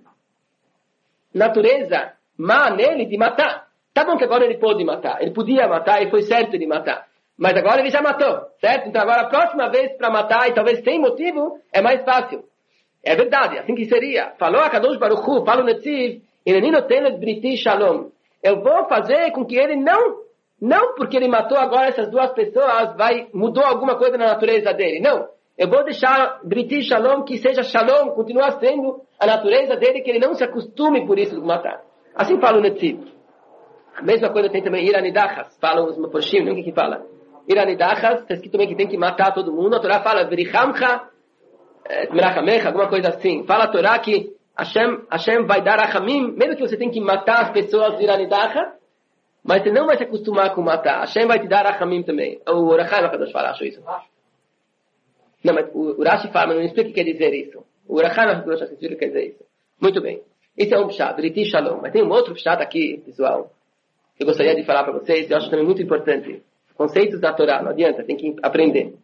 natureza má nele de matar. Tá bom que agora ele pode matar. Ele podia matar e foi certo de matar. Mas agora ele já matou, certo? Então agora a próxima vez para matar, e talvez sem motivo, é mais fácil. É verdade, assim que seria. Falou a Kadosh Baruch Hu, fala o Netziv, Briti Shalom. Eu vou fazer com que ele não porque ele matou agora essas 2 pessoas, mudou alguma coisa na natureza dele. Não. Eu vou deixar Briti Shalom, que seja Shalom, continua sendo a natureza dele, que ele não se acostume por isso de matar. Assim fala o Netziv. A mesma coisa tem também Iranidachas. Falam os Meforshim, não que fala. Iranidachas, está escrito também que tem que matar todo mundo. A Torá fala Verichamcha, Merachamecha, alguma coisa assim. Fala a Torá que Hashem vai dar Rachamim, mesmo que você tem que matar as pessoas de Iranidachas, mas você não vai se acostumar com matar. Hashem vai te dar Rachamim também. O Orachaim Akadosh fala, acho isso. Não, mas o Rashi fala, mas não explica o que quer dizer isso. O Orachaim Akadosh explica o que quer dizer isso. Muito bem. Esse é um pshat, Briti Shalom. Mas tem um outro pshat aqui, pessoal, que eu gostaria de falar para vocês, eu acho também muito importante. Conceitos da Torá, não adianta, tem que aprender.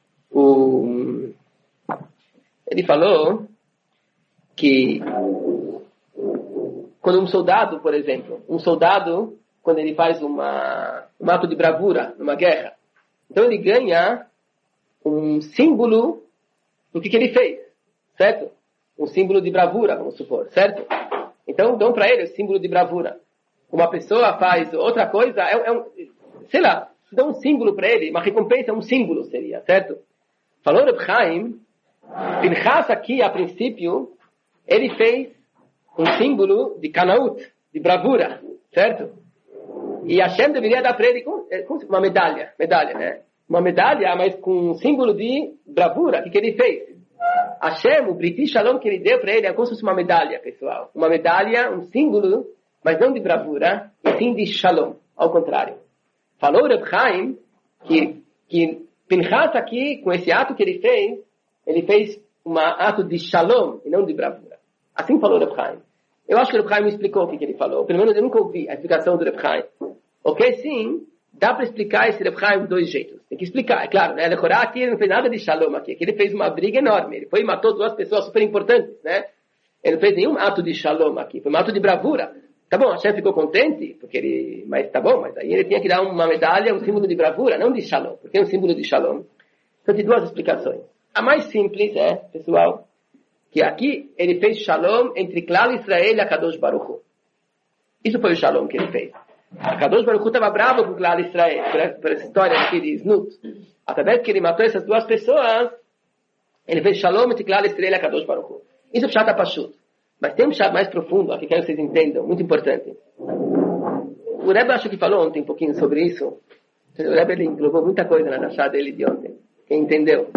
Ele falou que quando um soldado, por exemplo, quando ele faz um ato de bravura numa guerra, então ele ganha um símbolo do que ele fez, certo? Um símbolo de bravura, vamos supor, certo? Então dão para ele o símbolo de bravura. Uma pessoa faz outra coisa, sei lá, dão um símbolo para ele, uma recompensa, um símbolo seria, certo? Falou Reb Chaim, Pinchas aqui, a princípio, ele fez um símbolo de Kanaut, de bravura, certo? E Hashem deveria dar para ele uma medalha, né? Uma medalha, mas com um símbolo de bravura, que ele fez. Hashem, o Briti Shalom que ele deu para ele, é como se fosse uma medalha, pessoal. Uma medalha, um símbolo, mas não de bravura, e sim de Shalom, ao contrário. Falou Reb Chaim que Pinchas aqui, com esse ato que ele fez um ato de Shalom e não de bravura. Assim falou Reb Chaim. Eu acho que o Reb Chaim me explicou o que ele falou. Pelo menos eu nunca ouvi a explicação do Reb Chaim. Ok, sim, dá para explicar esse Reb Chaim de 2 jeitos. Tem que explicar, é claro, né? Aqui ele não fez nada de Shalom aqui. Aqui ele fez uma briga enorme. Ele foi e matou 2 pessoas super importantes, né? Ele não fez nenhum ato de Shalom aqui. Foi um ato de bravura. Tá bom, a chefe ficou contente, mas tá bom, mas aí ele tinha que dar uma medalha, um símbolo de bravura, não de Shalom, porque é um símbolo de Shalom. Então tem 2 explicações. A mais simples é, pessoal, que aqui ele fez Shalom entre Klal Israel e Akadosh Baruch Hu. Isso foi o Shalom que ele fez. A Kadosh Baruch Hu estava bravo com Klal Israel, por essa história aqui de Snut. Através que ele matou essas duas pessoas, ele fez Shalom entre Klal Israel e a Kadosh Baruch Hu. Isso é Pshat HaPashut. Mas tem um Pshat mais profundo, que quero que vocês entendam, muito importante. O Rebbe acho que falou ontem um pouquinho sobre isso. O Rebbe ele englobou muita coisa na Dashá dele de ontem. Quem entendeu?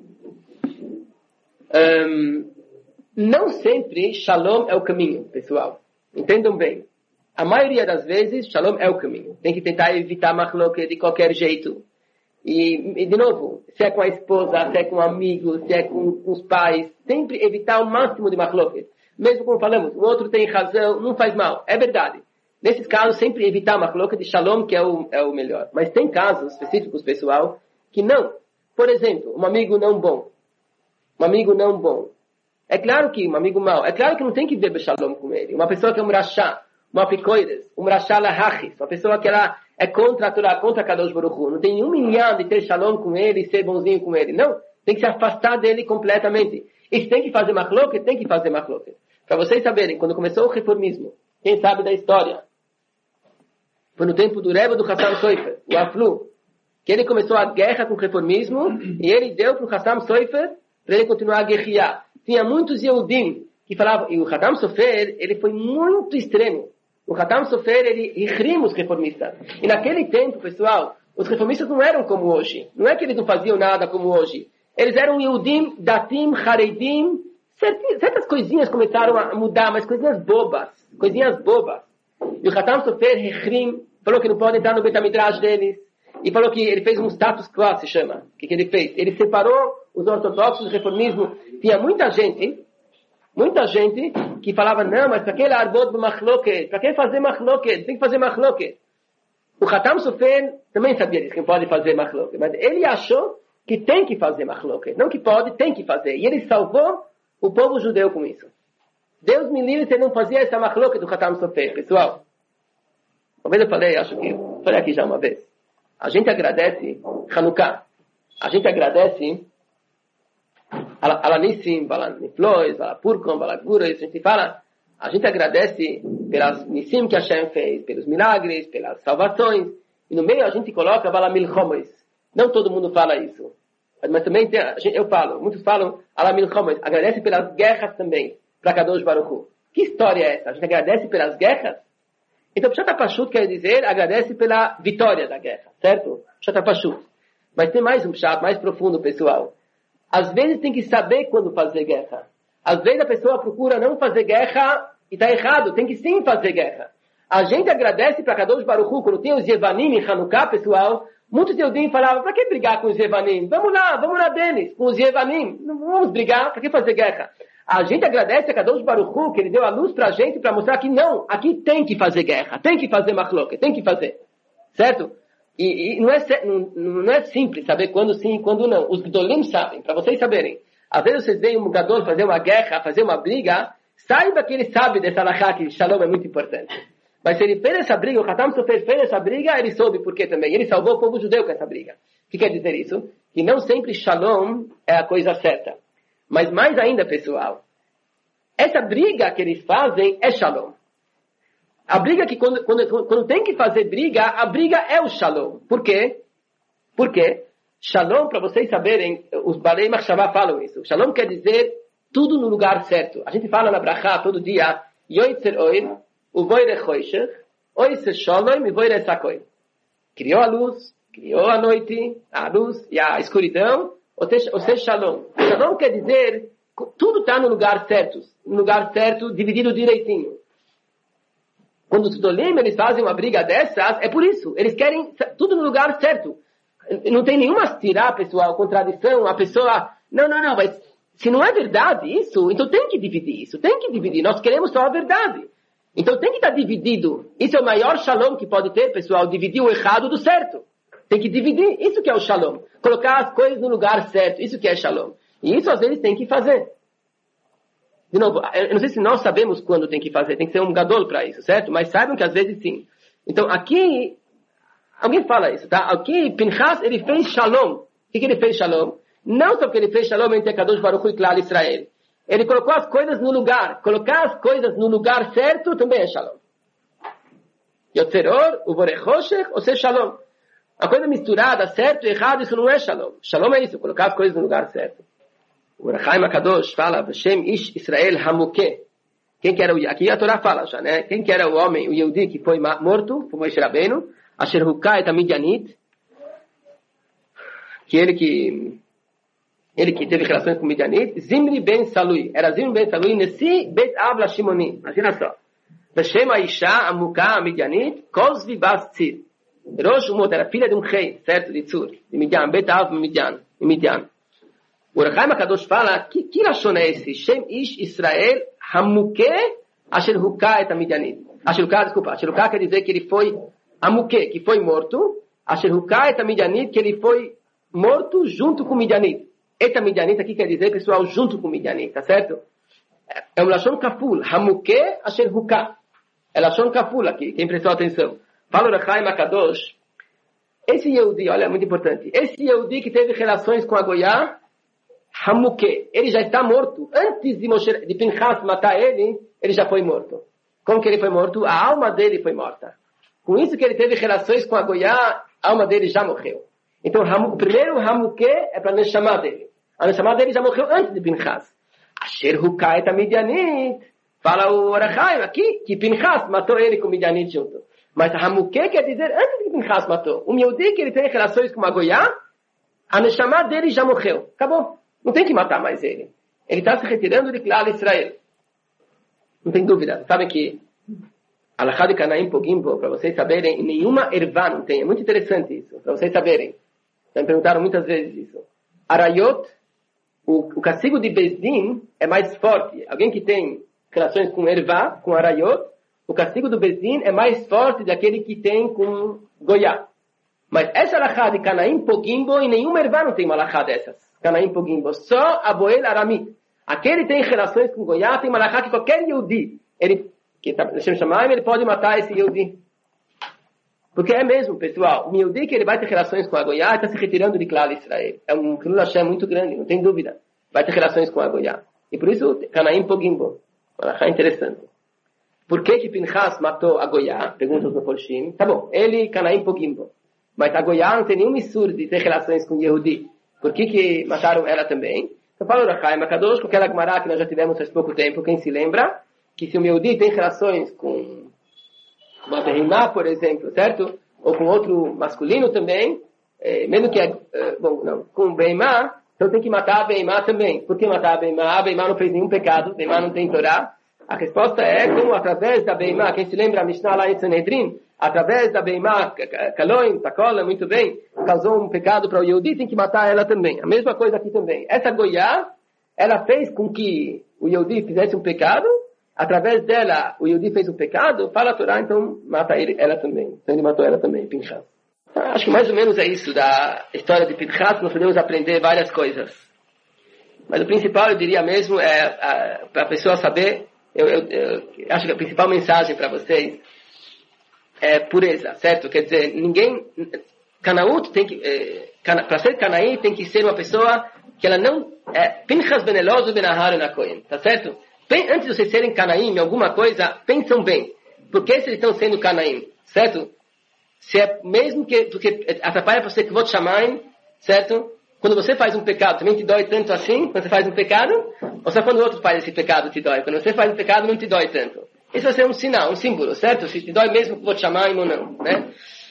Não sempre Shalom é o caminho, pessoal. Entendam bem. A maioria das vezes, Shalom é o caminho. Tem que tentar evitar Machloket de qualquer jeito. E, de novo, se é com a esposa, se é com amigos, se é com os pais, sempre evitar o máximo de Machloket. Mesmo como falamos, o outro tem razão, não faz mal. É verdade. Nesses casos, sempre evitar Machloket de Shalom, que é o melhor. Mas tem casos específicos, pessoal, que não. Por exemplo, um amigo não bom. Um amigo não bom. É claro que um amigo mau. É claro que não tem que ver Shalom com ele. Uma pessoa que é um rachá, uma apicoides, um rachá lahachis, uma pessoa que ela é contra a Torá, contra a Kadosh Baruch Hu. Não tem nenhum milhão de ter Shalom com ele e ser bonzinho com ele. Não. Tem que se afastar dele completamente. E se tem que fazer Machloket, tem que fazer Machloket. Para vocês saberem, quando começou o reformismo, quem sabe da história, foi no tempo do Rebbe do Hassam Sofer, o Aflu, que ele começou a guerra com o reformismo e ele deu para o Hassam Sofer para ele continuar a guerrear. Tinha muitos Yehudim que falavam, e o Hassam Sofer, ele foi muito extremo. O Hassam Sofer, ele rima os reformistas. E naquele tempo, pessoal, os reformistas não eram como hoje. Não é que eles não faziam nada como hoje. Eles eram Yehudim, Datim, Haredim. Certas coisinhas começaram a mudar, mas coisinhas bobas. Coisinhas bobas. E o Hassam Sofer, falou que não pode entrar no Betamidrash deles. E falou que ele fez um status quo, se chama. O que ele fez? Ele separou os ortodoxos do reformismo. Tinha muita gente que falava, não, mas para que arbot do machloket? Para que fazer machloket? Tem que fazer machloket. O Hassam Sofer também sabia disso, que não pode fazer machloket. Mas ele achou que tem que fazer machloket. Não que pode, tem que fazer. E ele salvou o povo judeu com isso. Deus me livre se ele não fazia essa machloket do Hassam Sofer, pessoal. Uma vez eu falei, falei aqui já uma vez. A gente agradece Hanukkah. A gente agradece Alanissim, Balaniflois, Balapurkom, Balagura, isso a gente fala. A gente agradece pelas Nissim que Hashem fez, pelos milagres, pelas salvações. E no meio a gente coloca Balamilchomos. Não todo mundo fala isso. Mas também eu falo, muitos falam Alamilchomos. Agradece pelas guerras também, para Kadosh Baruch Hu. Que história é essa? A gente agradece pelas guerras? Então, Pshat HaPashut quer dizer, agradece pela vitória da guerra, certo? Pshat HaPashut. Mas tem mais um Pshat, mais profundo, pessoal. Às vezes tem que saber quando fazer guerra. Às vezes a pessoa procura não fazer guerra e está errado, tem que sim fazer guerra. A gente agradece para Kadosh Baruch Hu, quando tem os Yevanim em Hanukkah, pessoal, muitos Yehudim falavam, para que brigar com os Yevanim? Vamos lá deles, com os Yevanim. Não vamos brigar, para que fazer guerra? A gente agradece a Kadosh Baruch Hu, que ele deu a luz para a gente, para mostrar que não, aqui tem que fazer guerra, tem que fazer machloket, tem que fazer. Certo? E não é simples saber quando sim e quando não. Os Gdolim sabem, para vocês saberem. Às vezes vocês veem um Gadol fazer uma guerra, fazer uma briga, saiba que ele sabe dessa alahá, que Shalom é muito importante. Mas se ele fez essa briga, o Hassam Sofer fez essa briga, ele soube por quê também. Ele salvou o povo judeu com essa briga. O que quer dizer isso? Que não sempre Shalom é a coisa certa. Mas mais ainda, pessoal, essa briga que eles fazem é Shalom. A briga que quando tem que fazer briga, a briga é o Shalom. Por quê? Porque Shalom, para vocês saberem, os Balei Machshavá falam isso. Shalom quer dizer tudo no lugar certo. A gente fala na Brachá todo dia, Yoitzer Oir, Uvoire Choshech, Oitzer Shalom e Voire Sakoy. Criou a luz, criou a noite, a luz e a escuridão, ou seja, Shalom. Shalom quer dizer tudo está no lugar certo, dividido direitinho. Quando os Gdolim, eles fazem uma briga dessas, é por isso. Eles querem tudo no lugar certo. Não tem nenhuma tirá, pessoal, contradição, a pessoa... Não, mas se não é verdade isso, então tem que dividir isso. Tem que dividir. Nós queremos só a verdade. Então tem que estar dividido. Isso é o maior shalom que pode ter, pessoal, dividir o errado do certo. Tem que dividir. Isso que é o shalom. Colocar as coisas no lugar certo. Isso que é shalom. E isso às vezes tem que fazer. De novo, eu não sei se nós sabemos quando tem que fazer, tem que ser um gadol para isso, certo? Mas saibam que às vezes sim. Então aqui, alguém fala isso, tá? Aqui, Pinchas, ele fez shalom. O que ele fez shalom? Não só porque ele fez shalom entre Kadosh Baruch Hu e Klal Israel. Ele colocou as coisas no lugar. Colocar as coisas no lugar certo também é shalom. Yotzeror, o Borechoshech, ou seja, Shalom. A coisa misturada, certo e errado, isso não é Shalom. Shalom é isso, colocar as coisas no lugar certo. O Rechaim HaKadosh fala, Hashem Ish Israel Hamukeh. Quem que era o... Aqui a Torá fala já, né? Quem que era o homem, o Yehudi, que foi morto, foi Moshe Rabbeinu, Asher Hukai et Midianit, que ele que teve relações com Midianit, Zimri ben Salui. Era Zimri ben Salui, Nessi bet Avla Shimoni. Imagina só. Hashem Aisha Amukah Midianit, Kozvi Bas Tzir. Rosh Umot era filha de um rei, certo? De Tzur, de Midian, Bet Av Midian. O Rechaim HaKadosh fala, que lashon é esse? Shem Ish Israel Hamukeh Asher Hukai et Midianit. Asher Hukai quer dizer que ele foi Hamukeh, que foi morto. Asher Hukai et Midianit, que ele foi morto junto com Midianit. Et Midianit aqui quer dizer, pessoal, junto com Midianit, tá certo? É um lashon kaful. Hamukeh Asher Hukai. É lashon kaful aqui, quem prestou atenção. Fala o Rechaim HaKadosh. Esse Yehudi, olha, muito importante. Esse Yehudi que teve relações com a Goiá, Hamukeh, ele já está morto. Antes de Pinchas matar ele já foi morto. Como que ele foi morto? A alma dele foi morta. Com isso que ele teve relações com a Goiá, a alma dele já morreu. Então, o primeiro Hamukeh é para a Neshama dele. A Neshama dele já morreu antes de Pinchas. Asher Hukai et Midianit. Fala o Rechaim aqui, que Pinchas matou ele com Midianit junto. Mas Hamukeh quer dizer antes que Pinchas matou. O Yehudi que ele tem relações com a Goiá, a Neshama dele já morreu. Acabou. Não tem que matar mais ele. Ele está se retirando de Klal Israel. Não tem dúvida. Sabem que Alachá de Canaim Pogimbo, para vocês saberem, nenhuma ervá não tem. É muito interessante isso, para vocês saberem. Já me perguntaram muitas vezes isso. Arayot, o castigo de Bezdin é mais forte. Alguém que tem relações com ervá, com Arayot, o castigo do Bezdin é mais forte daquele que tem com Goiá. Mas essa alachá de Canaim Pogimbo, em nenhuma ervá não tem uma alachá dessas. Canaim Pogimbo. Só Aboel Aramit. Aquele tem relações com Goiá, tem uma alachá que qualquer Yehudi, que está deixando chamar, ele pode matar esse Yehudi. Porque é mesmo, pessoal. O Yehudi que ele vai ter relações com a Goiá, está se retirando de Klal Israel. É um Hilul Hashem muito grande, não tem dúvida. Vai ter relações com a Goiá. E por isso, Canaim Pogimbo. Uma alachá interessante. Por que Pinchas matou a Goiá? Pergunta os Meforshim. Tá bom, ele, Canaim Pogimbo. Mas a Goiá não tem nenhum missur de ter relações com Yehudi. Por que mataram ela também? Então fala o Rechaim HaKadosh, com aquela Gemara que nós já tivemos faz pouco tempo, quem se lembra? Que se o Yehudi tem relações com uma behemá, por exemplo, certo? Ou com outro masculino também, mesmo que com behemá, então tem que matar a behemá também. Por que matar a behemá? A behemá não fez nenhum pecado, a behemá não tem Torá. A resposta é como através da behemá, quem se lembra a Mishnah lá em Sanhedrin, através da behemá, Kaloim, Takola, muito bem, causou um pecado para o Yehudi, tem que matar ela também. A mesma coisa aqui também. Essa Goiá, ela fez com que o Yehudi fizesse um pecado, através dela o Yehudi fez um pecado, fala a Torá, então mata ela também. Então ele matou ela também, Pinchas. Acho que mais ou menos é isso da história de Pinchas, nós podemos aprender várias coisas. Mas o principal, eu diria mesmo, é para a pessoa saber, eu acho que a principal mensagem para vocês é pureza, certo? Quer dizer, Canaút tem que, para ser Canaí tem que ser uma pessoa que ela não, Pinchas ben Elozur ben Aharon HaKohen, tá certo? Antes de vocês serem Canaim em alguma coisa, pensam bem. Por que vocês estão sendo Canaim, certo? Se é mesmo porque atrapalha você que vou te chamar, certo? Quando você faz um pecado, também te dói tanto assim, quando você faz um pecado? Ou só quando o outro faz esse pecado te dói? Quando você faz um pecado, não te dói tanto. Isso vai ser um sinal, um símbolo, certo? Se te dói mesmo que vou te chamar ou não, né?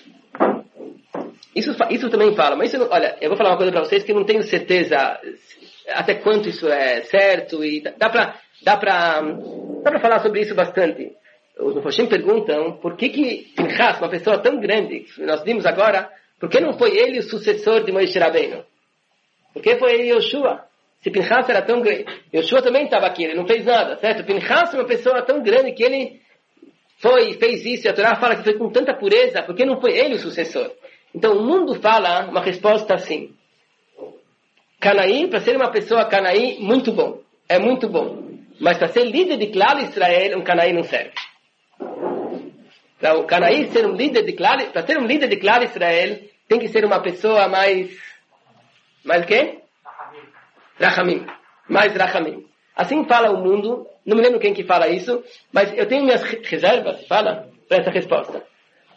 Isso também fala, mas olha, eu vou falar uma coisa para vocês que eu não tenho certeza até quanto isso é certo e dá para falar sobre isso bastante. Os Meforshim perguntam por que Pinchas, uma pessoa tão grande, que nós vimos agora, por que não foi ele o sucessor de Moshe Rabbeinu? Por que foi ele Yoshua? Se Pinchas era tão grande, Yoshua também estava aqui, ele não fez nada, certo? Pinchas é uma pessoa tão grande que ele fez isso, e a Torá fala que foi com tanta pureza, por que não foi ele o sucessor? Então o mundo fala uma resposta assim. Canaí, para ser uma pessoa Canaí, muito bom. É muito bom. Mas para ser líder de Klal Israel, um Canaí não serve. Para o Canaí ser um líder de Klal, para ser um líder de Klal Israel, tem que ser uma pessoa mais o quê? Rachamim. Mais Rachamim. Assim fala o mundo. Não me lembro quem que fala isso, mas eu tenho minhas reservas, para essa resposta.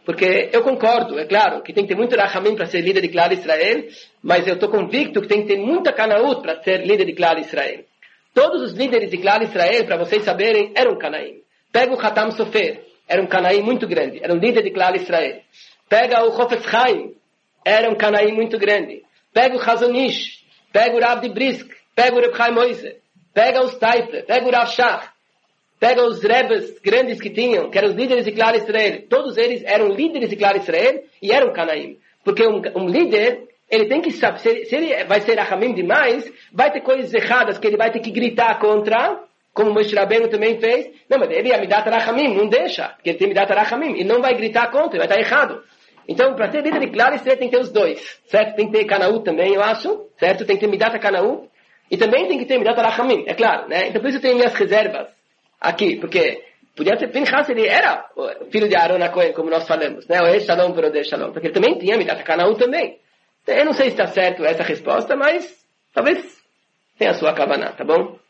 Porque eu concordo, é claro, que tem que ter muito Rachamim para ser líder de Klal Israel, mas eu estou convicto que tem que ter muita Canaút para ser líder de Klal Israel. Todos os líderes de Klal Israel, para vocês saberem, eram Canaim. Pega o Hatam Sofer, era um Canaim muito grande, era um líder de Klal Israel. Pega o Chofetz Chaim, era um Canaim muito grande. Pega o Chazonish, pega o Rav de Brisk, pega o Reb Chaim Moise, pega os Taifler, pega o Rav Shach, pega os Rebes grandes que tinham, que eram os líderes de Klal Israel. Todos eles eram líderes de Klal Israel e eram Canaim. Porque um líder, ele tem que saber, se ele vai ser Rachamim demais, vai ter coisas erradas que ele vai ter que gritar contra, como Moshe Rabbeinu também fez. Não, mas ele é Midat Rachamim, não deixa, porque ele tem Midat Rachamim, e não vai gritar contra, ele vai estar errado. Então, para ser líder de Klal Israel tem que ter os dois, certo? Tem que ter Canaú também, eu acho, certo? Tem que ter Midat Canaú, e também tem que ter Midat Rachamim, é claro, né? Então, por isso eu tenho minhas reservas aqui, porque podia ter Pinchas, ele era o filho de Aaron Cohen, como nós falamos, né? O Rei Shalom para o Rei Shalom, porque ele também tinha Midat Canaú também. Eu não sei se está certo essa resposta, mas talvez tenha a sua kavaná, tá bom?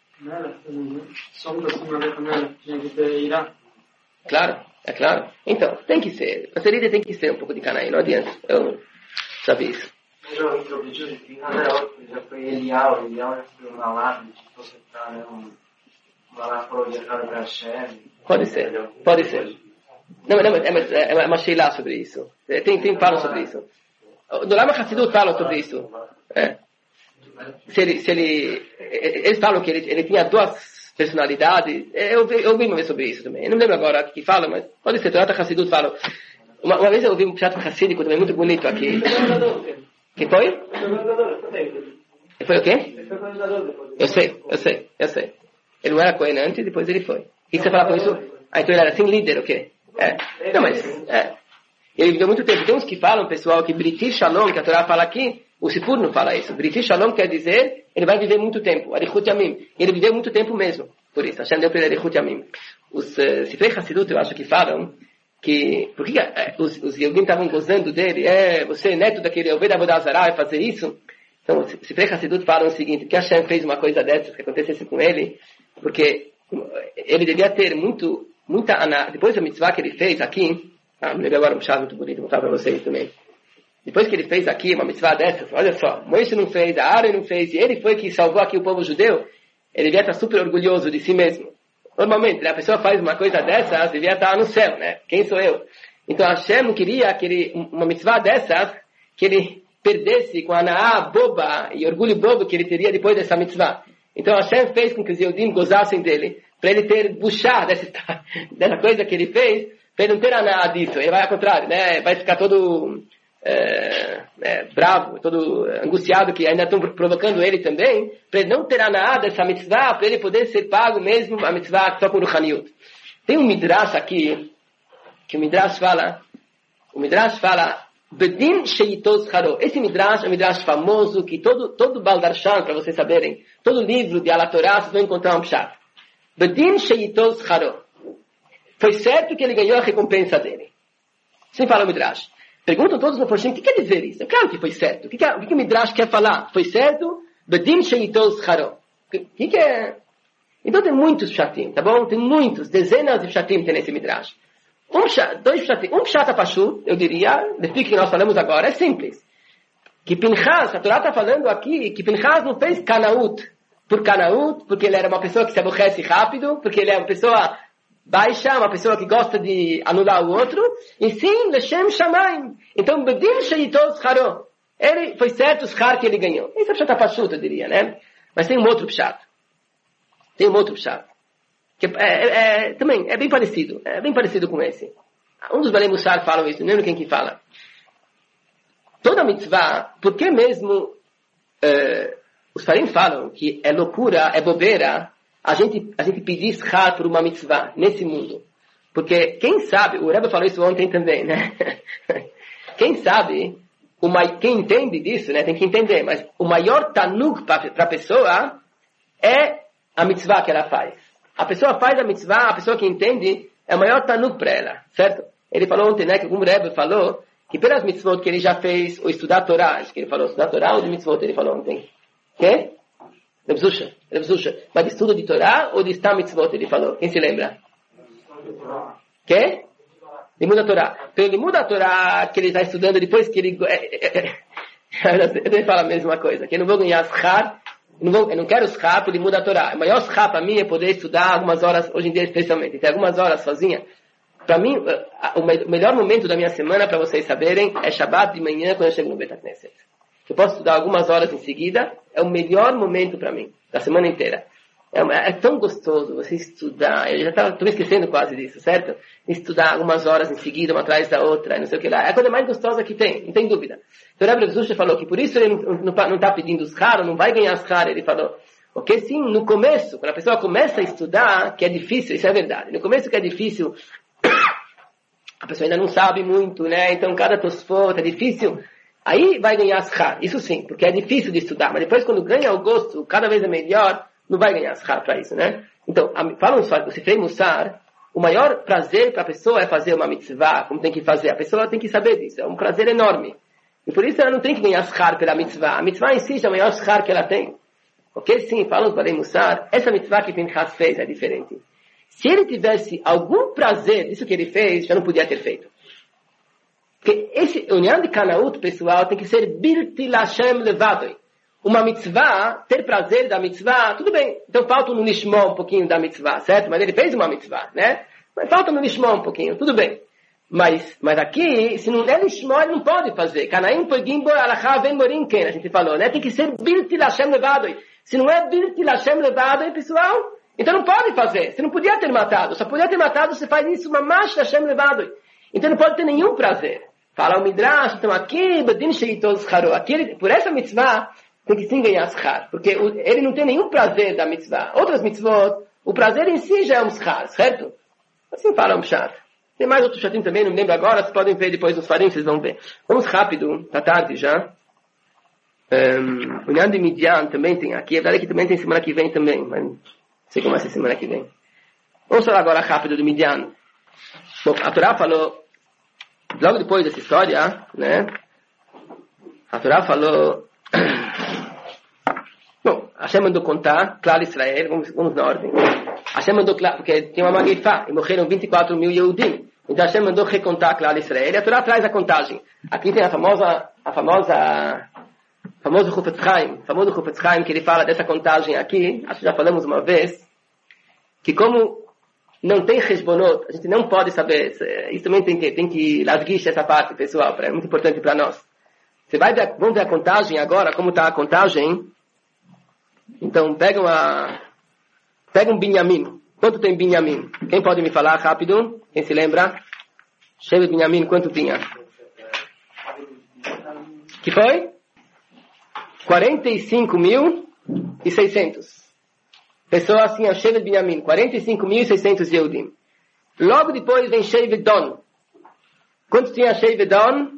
Claro, é claro. Então, tem que ser. A líder tem que ser um pouco de Canaã, não adianta. Eu sabia isso. Eu pedi que já foi Elial já foi uma lábia de você estar, né? Uma lábia projetada para Hashem. Pode ser. Não, é uma sheilá sobre isso. Tem fala sobre isso. Do Lama Hassidut fala sobre isso. Eles falam que ele tinha duas personalidades. Eu ouvi uma vez sobre isso também. Eu não lembro agora o que fala, mas pode ser. Torata Hassidut fala. Uma vez eu ouvi um teatro hassídico também muito bonito aqui. Que foi? Foi o quê? Eu sei. Ele não era Cohen antes, depois ele foi. O que você fala com isso? Então ele era assim líder, o quê? Não, mas... Ele viveu muito tempo. Tem uns que falam, pessoal, que Briti Shalom, que a Torá fala aqui, o Sifur não fala isso. Briti Shalom quer dizer, ele vai viver muito tempo. Arichut Yamim. Ele viveu muito tempo mesmo. Por isso, Hashem deu para ele Arichut Yamim. Os Sifrei Hassidut, eu acho que falam, que... Por que os Yehudim estavam gozando dele? Você é neto daquele Oved Avodazará, vai fazer isso? Então, os Sifrei Hassidut falam o seguinte, que Hashem fez uma coisa dessas, que acontecesse com ele, porque ele devia ter muita... Depois da mitzvah que ele fez aqui... me lembro agora um chá muito bonito, vou mostrar para vocês também. Depois que ele fez aqui uma mitzvah dessas, olha só, Moisés não fez, a Aaron não fez, e ele foi que salvou aqui o povo judeu, ele devia estar super orgulhoso de si mesmo. Normalmente, a pessoa faz uma coisa dessas, devia estar no céu, né? Quem sou eu? Então Hashem não queria uma mitzvah dessas, que ele perdesse com a anaá boba e orgulho bobo que ele teria depois dessa mitzvah. Então Hashem fez com que os Yehudim gozassem dele, para ele ter buchá dessa coisa que ele fez, para ele não ter nada disso. Ele vai ao contrário, né? Vai ficar todo bravo, todo angustiado, que ainda estão provocando ele também, para ele não ter nada dessa mitzvah, para ele poder ser pago mesmo a mitzvah só por Ruchaniut. Tem um midrash aqui, que o midrash fala, Bedin Sheitos Haro. Esse midrash é um midrash famoso, que todo Baldarshan, para vocês saberem, todo livro de Alatorá, vocês vão encontrar um pshat. Bedin Sheitos Haro. Foi certo que ele ganhou a recompensa dele. Assim fala o Midrash. Perguntam todos no Forshim, o que quer dizer isso? É claro que foi certo. O que o Midrash quer falar? Foi certo? Bedim sheitos haro. O que é? Então tem muitos pshatim, tá bom? Tem muitos, dezenas de pshatim tem nesse Midrash. Dois pshatim. Um pshat apashut, eu diria, desse que nós falamos agora, é simples. Que Pinchas, a Torá está falando aqui, que Pinchas não fez Canaút por Canaút, porque ele era uma pessoa que se aborrece rápido, porque ele é uma pessoa... baixa, uma pessoa que gosta de anular o outro, e sim, Leshem Shamayim. Então, Bedim Sheitos Haro. Ele foi certo o Shar que ele ganhou. Esse é o Pshat Apashut, eu diria, né? Mas tem um outro Pshat. Que também é bem parecido. É bem parecido com esse. Um dos Balei Mussar falam isso, não lembro quem que fala. Toda mitzvah, por que mesmo os Farim falam que é loucura, é bobeira, a gente pedir schar por uma mitzvah nesse mundo? Porque quem sabe, o Rebbe falou isso ontem também, né? Quem sabe, quem entende disso, né? Tem que entender, mas o maior tanug para a pessoa é a mitzvah que ela faz. A pessoa faz a mitzvah, a pessoa que entende, é o maior tanug para ela, certo? Ele falou ontem, né, que o Rebbe falou que pelas mitzvot que ele já fez, ou estudar Torá, acho que ele falou estudar Torá ou de mitzvot, ele falou ontem. Quê? Reb Zusha. Mas de estudo de Torá ou de Stam Mitzvot, ele falou. Quem se lembra? Quê? Limud a Torá. Pelo Limud a Torá que ele está estudando depois que ele... Ele fala a mesma coisa, que eu não vou ganhar schar, eu não quero schar pelo Limud a Torá. O maior schar para mim é poder estudar algumas horas, hoje em dia especialmente, tem algumas horas sozinha. Para mim, o melhor momento da minha semana, para vocês saberem, é Shabbat de manhã, quando eu chego no Bet HaKnesset. Eu posso estudar algumas horas em seguida, é o melhor momento para mim, da semana inteira. É tão gostoso você estudar, eu já estou me esquecendo quase disso, certo? Estudar algumas horas em seguida, uma atrás da outra, não sei o que lá. É a coisa mais gostosa que tem, não tem dúvida. Então o Rebbe Zusha falou que por isso ele não está pedindo schar, não vai ganhar schar, ele falou. Porque sim, no começo, quando a pessoa começa a estudar, que é difícil, isso é verdade. No começo que é difícil, a pessoa ainda não sabe muito, né? Então cada tosfot é difícil. Aí vai ganhar schar, isso sim, porque é difícil de estudar. Mas depois quando ganha o gosto, cada vez é melhor, não vai ganhar schar para isso, né? Então, falam o Sifrei Mussar, o maior prazer para a pessoa é fazer uma mitzvah, como tem que fazer. A pessoa tem que saber disso, é um prazer enorme. E por isso ela não tem que ganhar schar pela mitzvah. A mitzvah em si é o maior schar que ela tem. Ok? Sim, falam o Sifrei Mussar, essa mitzvah que Pinchas fez é diferente. Se ele tivesse algum prazer disso que ele fez, já não podia ter feito. Porque esse união de Kanaut, pessoal, tem que ser Birti Lashem Levadoi. Uma mitzvah, ter prazer da mitzvah, tudo bem. Então falta no Nishmon um pouquinho da mitzvah, certo? Mas ele fez uma mitzvah, né? Mas falta no Nishmon um pouquinho, tudo bem. Mas aqui, se não é Nishmon, ele não pode fazer. Canaim Pogimbo Alachá Ven Morinken, a gente falou, né? Tem que ser Birti Lashem Levadoi. Se não é Birti Lashem Levadoi, pessoal, então não pode fazer. Você não podia ter matado. Só podia ter matado, você faz isso, Mamash Lashem Levadoi. Então não pode ter nenhum prazer. Fala o Midrash, então aqui, Badin Sheitos Charo. Aqui, por essa mitzvah, tem que sim ganhar schar, porque ele não tem nenhum prazer da mitzvah. Outras mitzvot, o prazer em si já é um schar, certo? Assim fala um pshat. Tem mais outro pshatim também, não me lembro agora, vocês podem ver depois nos farim, vocês vão ver. Vamos rápido, tá tarde já. O Nyan de Midian também tem aqui, é verdade que também tem semana que vem também, mas não sei como vai ser semana que vem. Vamos falar agora rápido do Midian. Bom, a Torá falou, logo depois dessa história, né? A Torá falou... Bom, Hashem mandou contar, claro, Israel, vamos na ordem. Hashem mandou, porque tinha uma magueifá, e morreram 24 mil Yehudim. Então Hashem mandou recontar, claro, Israel, e a Torá traz a contagem. Aqui tem famoso Chufetz Chaim, que ele fala dessa contagem aqui, acho que já falamos uma vez, que como não tem Heshbonot, a gente não pode saber, isso também tem que lasguish essa parte, pessoal, é muito importante para nós. Vamos ver a contagem agora, como está a contagem. Então, pega um Binyamin. Quanto tem Binyamin? Quem pode me falar rápido? Quem se lembra? Shevet Binyamin, quanto tinha? Que foi? 45.600. Pessoas tinham Shevet Binyamin, 45.600 Yehudim. Logo depois vem Shevet Don. Quanto tinha Shevet Don?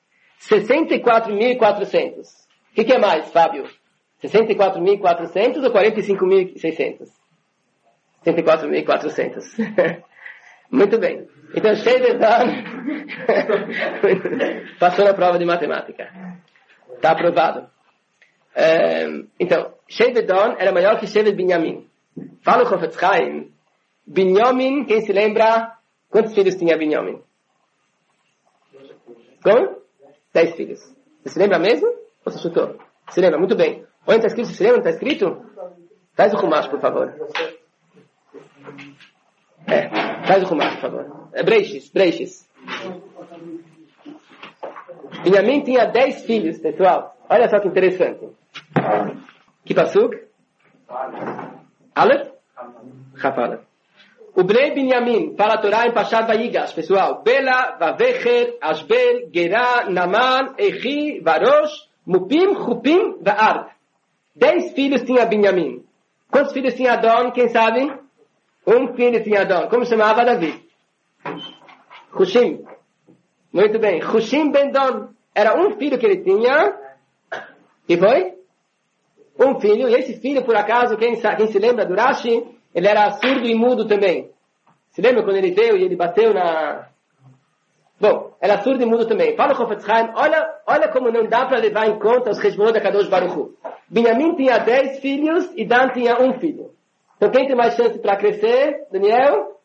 64.400. O que é mais, Fábio? 64.400 ou 45.600? 64.400. Muito bem. Então, Shevet Don passou na prova de matemática. Está aprovado. Então, Shevet Don era maior que Shevet Binyamin. Fala o Chofetz Chaim. Binyamin, quem se lembra? Quantos filhos tinha Binyamin? Como? 10 filhos. Você se lembra mesmo? Ou você chutou? Se lembra? Muito bem. Onde está escrito? Você se lembra? Está escrito? Traz o Chumash, por favor. Traz o Chumash, por favor. Breiches. Binyamin tinha 10 filhos, pessoal. Olha só que interessante. Que passuk? Aleph? Chafala. O Bnei Binyamin, fala a Torá em Pashat Vayigash, pessoal. Bela, Vavecher, Ashbel, Gerá, Naman, Echi, Varosh, Mupim, Chupim, Vaard. 10 filhos tinha Binyamin. Quantos filhos tinha Adon, quem sabe? Um filho tinha Adon. Como chamava Davi? Hushim. Muito bem. Hushim ben Don. Era um filho que ele tinha. E foi? Um filho. E esse filho, por acaso, quem se lembra do Rashi, ele era surdo e mudo também. Se lembra quando ele veio e ele bateu na... Bom, era surdo e mudo também. Fala o Chofetz Chaim, olha como não dá para levar em conta os Heshbonot da Kadosh Baruch Hu. Binyamin tinha 10 filhos e Dan tinha um filho. Então quem tem mais chance para crescer? Daniel?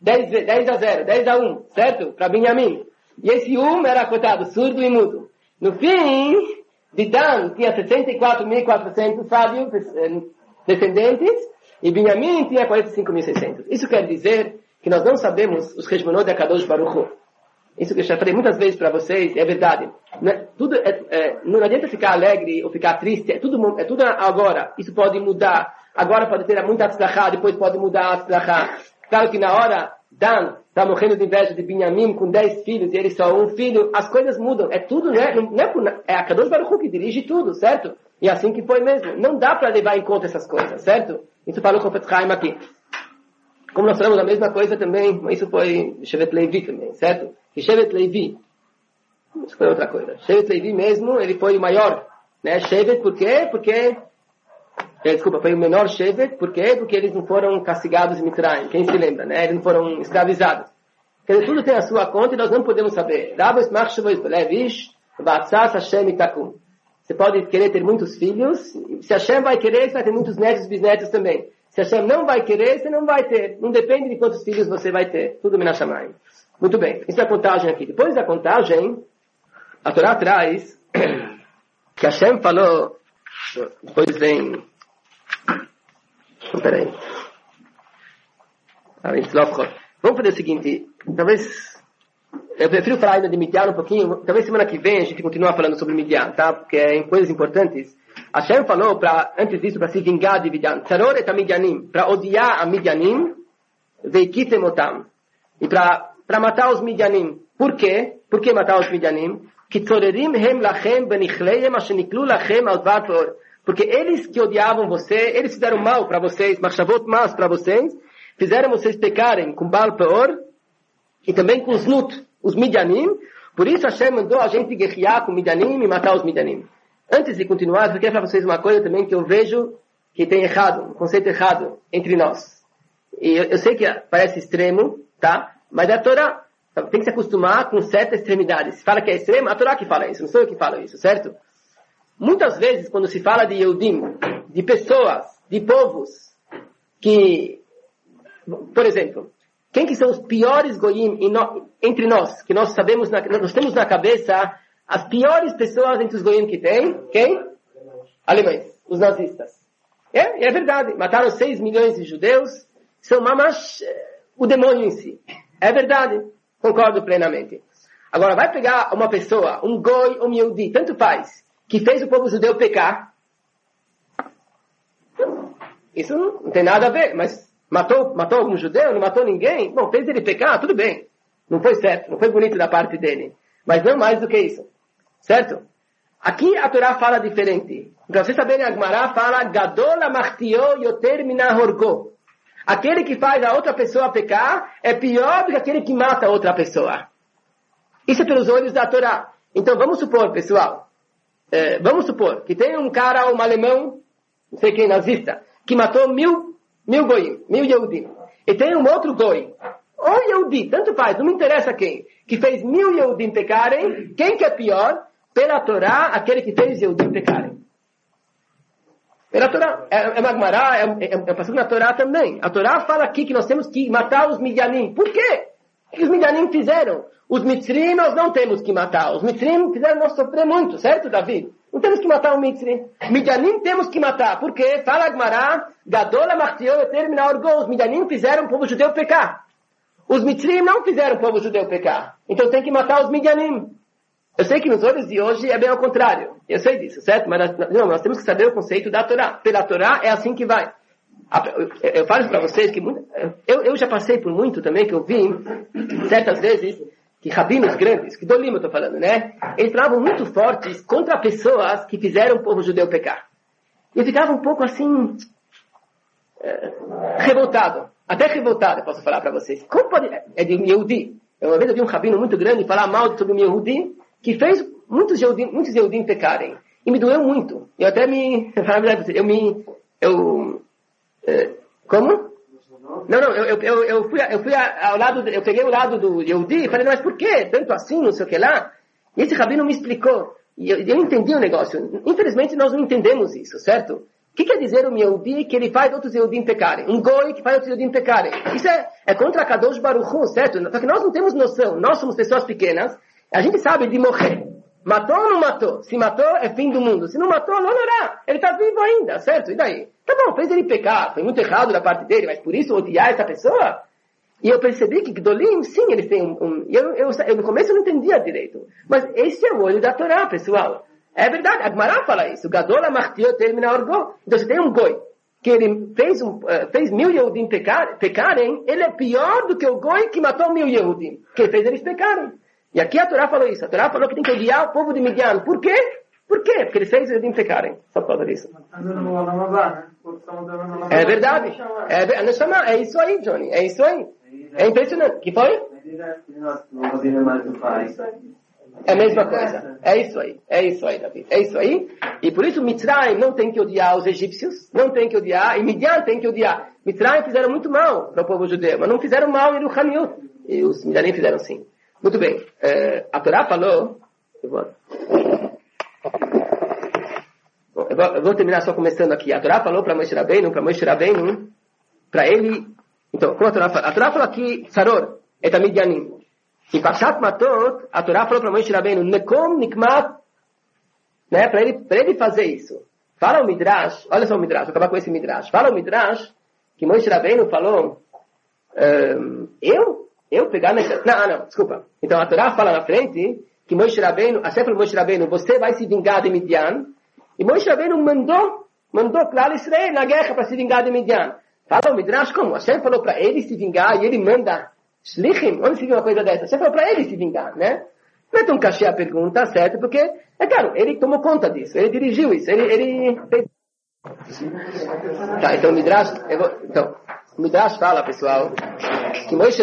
10-0, 10-1, certo? Para Binyamin. E esse era cotado surdo e mudo. No fim, de Dan tinha 64.400 sábios, descendentes, e Binyamin tinha 45.600. Isso quer dizer que nós não sabemos os Heshmonot de Akadosh Baruch Hu. Isso que eu já falei muitas vezes para vocês, é verdade. Não adianta ficar alegre ou ficar triste, é tudo agora. Isso pode mudar. Agora pode ter muita tzlachá, depois pode mudar a tzlachá. Claro que na hora, Dan está morrendo de inveja de Binyamin com 10 filhos e ele só um filho, as coisas mudam. É tudo, né? É a Kadosh Baruch Hu que dirige tudo, certo? E assim que foi mesmo. Não dá para levar em conta essas coisas, certo? Isso falou com o Chofetz Chaim aqui. Como nós falamos a mesma coisa também, isso foi Shevet Levi também, certo? E Shevet Levi, isso foi outra coisa. Shevet Levi mesmo, ele foi o maior, né? Shevet, por quê? Foi o menor Shevet, por quê? Porque eles não foram castigados em Mitzrayim, quem se lembra, né? Eles não foram escravizados. Quer dizer, tudo tem a sua conta e nós não podemos saber. Você pode querer ter muitos filhos, se Hashem vai querer, você vai ter muitos netos e bisnetos também. Se Hashem não vai querer, você não vai ter. Não depende de quantos filhos você vai ter. Tudo Menashamayim. Muito bem. Isso é a contagem aqui. Depois da contagem, a Torá traz que Hashem falou, depois vem... Peraí. Vamos fazer o seguinte, talvez... Eu prefiro falar ainda de Midian um pouquinho, talvez semana que vem a gente continue falando sobre Midian, tá? Porque é coisas importantes. Hashem falou, antes disso, para se vingar de Midian. Tzaror et Midianim, para odiar a Midianim, veikitem otam. E para matar os Midianim. Por quê? Por que matar os Midianim? Kitzorerim hem lachem benichleyem asheniklu lachem al dvar peor. Porque eles que odiavam você, eles fizeram mal para vocês, machavot mas para vocês, fizeram vocês pecarem com Baal Peor, e também com os Nut, os Midianim. Por isso Hashem mandou a gente guerrear com Midianim e matar os Midianim. Antes de continuar, eu quero falar para vocês uma coisa também que eu vejo que tem errado, um conceito errado entre nós. E eu sei que parece extremo, tá? Mas a Torá tem que se acostumar com certa extremidade. Se fala que é extremo, a Torá que fala isso, não sou eu que falo isso, certo? Muitas vezes, quando se fala de Yehudim, de pessoas, de povos, que, por exemplo, quem que são os piores goyim entre nós, que nós sabemos, nós temos na cabeça as piores pessoas entre os goyim que tem? Quem? Alemães, os nazistas. É verdade, mataram 6 milhões de judeus, são mamash, o demônio em si. É verdade, concordo plenamente. Agora, vai pegar uma pessoa, um goi ou um yehudi, tanto faz, que fez o povo judeu pecar. Isso não tem nada a ver, mas matou algum judeu, não matou ninguém? Bom, fez ele pecar, tudo bem. Não foi certo, não foi bonito da parte dele. Mas não mais do que isso. Certo? Aqui a Torá fala diferente. Para vocês saberem, a Gemara fala Gadol amachtiyo yoter mina horgo. Aquele que faz a outra pessoa pecar é pior do que aquele que mata a outra pessoa. Isso é pelos olhos da Torá. Então vamos supor, pessoal, vamos supor que tem um cara, um alemão, não sei quem, nazista, que matou mil goim, 1000 Yehudim. E tem um outro goi, ou Yehudi, tanto faz, não me interessa quem, que fez 1000 Yehudim pecarem, quem que é pior? Pela Torá, aquele que fez Yehudim pecarem. Pela Torá. É uma Gemara, é passando na Torá também. A Torá fala aqui que nós temos que matar os Midianim. Por quê? O que os Midianim fizeram? Os Mitzrim nós não temos que matar. Os Mitzrim fizeram nós sofrer muito, certo, Davi? Não temos que matar o Mitzrim. Midianim temos que matar. Por quê? Fala a Gemara, Gadola Martiou e termina orgulho. Os Midianim fizeram o povo judeu pecar. Os Mitzrim não fizeram o povo judeu pecar. Então tem que matar os Midianim. Eu sei que nos olhos de hoje é bem ao contrário. Eu sei disso, certo? Mas nós temos que saber o conceito da Torá. Pela Torá é assim que vai. Eu falo para vocês que eu já passei por muito também, que eu vi certas vezes que rabinos grandes, que Dolim eu estou falando, né? Eles falavam muito fortes contra pessoas que fizeram o povo judeu pecar. E eu ficava um pouco assim, revoltado. Até revoltado, eu posso falar para vocês. Como pode... É de Yehudi. Uma vez eu vi um rabino muito grande falar mal sobre o Yehudi, que fez muitos Yehudim pecarem. E me doeu muito. Eu até como? Não, eu fui ao lado, eu peguei o lado do Yehudi e falei, mas por quê? Tanto assim, não sei o que lá. E esse rabino me explicou. E eu entendi o negócio. Infelizmente nós não entendemos isso, certo? O que quer dizer um Yehudi que ele faz outros Yehudim pecarem? Um Goi que faz outros Yehudim pecarem. Isso é contra Kadosh Baruch Hu, certo? Só que nós não temos noção. Nós somos pessoas pequenas. A gente sabe de morrer. Matou ou não matou? Se matou, é fim do mundo. Se não matou, não orá. Ele está vivo ainda, certo? E daí? Tá bom, fez ele pecar. Foi muito errado da parte dele, mas por isso odiar essa pessoa? E eu percebi que Gdolim, sim, eles têm eu no começo não entendia direito. Mas esse é o olho da Torá, pessoal. É verdade, a Gemara fala isso. Gadol amartio termina orgo. Então você tem um Goi, que ele fez 1000 Yehudim pecarem, ele é pior do que o Goi que matou 1000 Yehudim, que fez eles pecarem. E aqui a Torá falou isso. A Torá falou que tem que odiar o povo de Midian. Por quê? Por quê? Porque eles fez Yehudim pecarem. Só por causa disso. É verdade. É isso aí, Johnny. É isso aí. É impressionante. Que foi? É a mesma coisa. É isso aí, David. É isso aí. E por isso Mitzrayim não tem que odiar os egípcios, não tem que odiar, e Midian tem que odiar. Mitzrayim fizeram muito mal para o povo judeu, mas não fizeram mal em Ruhaniut. E os Midianim fizeram sim. Muito bem. A Torá falou... Eu vou terminar só começando aqui. A Torá falou para Moshe Rabbeinu, para ele... Então, como a Torá fala? A Torá falou aqui, Saror, et Midianim. Em Parshat Matot, a Torá falou para Moshe Rabbeinu, Nekom Nikmat, né, para ele fazer isso. Fala o Midrash, olha só o Midrash, vou acabar com esse Midrash. Fala o Midrash, que Moshe Rabbeinu falou, eu pegar nessa... Não, desculpa. Então a Torá fala na frente, que Moshe Rabbeinu, a Sefer Moshe Rabbeinu, você vai se vingar de Midian, e Moshe Rabbeinu mandou claro Israel na guerra para se vingar de Midian. Fala o Midrash como? Hashem falou para ele se vingar, e ele manda Shlichim, onde se viu uma coisa dessa? Você falou para ele se vingar, né? Não é tão cachê a pergunta, certo? Porque, é claro, ele tomou conta disso, ele dirigiu isso, ele fez... Tá, então o Midrash, o Midrash fala, pessoal, que Moshe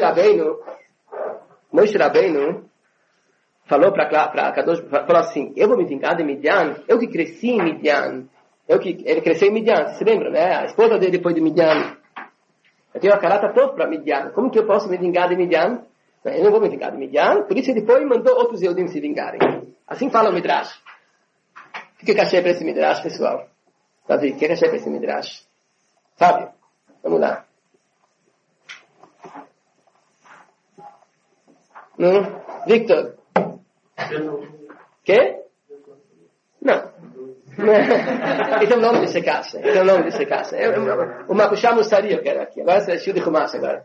Rabbeinu falou para Kadosh, falou assim, eu vou me vingar de Midian, eu que cresci em Midian, ele cresceu em Midian, você se lembra, né? A esposa dele foi de Midian. Eu tenho a carata toda para Midian. Como que eu posso me vingar de Midian? Eu não vou me vingar de Midian. Por isso ele foi e mandou outros Yehudim se vingarem. Assim fala o Midrash. O que é cachê para esse Midrash, pessoal? Davi, o que é cachê para esse Midrash? Fábio, vamos lá. Não? Victor? Quê? Não. Esse é o nome desse caixa. O Makushá Mussari eu quero aqui. Agora você é Shio de Chumash agora.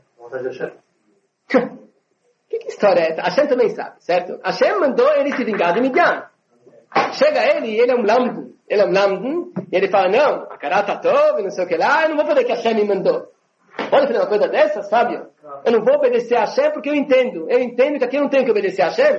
Que história é essa? Hashem também sabe, certo? Hashem mandou ele se vingar de Midian. Chega ele é um lamden. E ele fala, não, a carata tov, não sei o que lá, eu não vou fazer o que Hashem me mandou. Pode fazer uma coisa dessa, sabe? Eu não vou obedecer a Hashem porque eu entendo que aqui eu não tenho que obedecer a Hashem.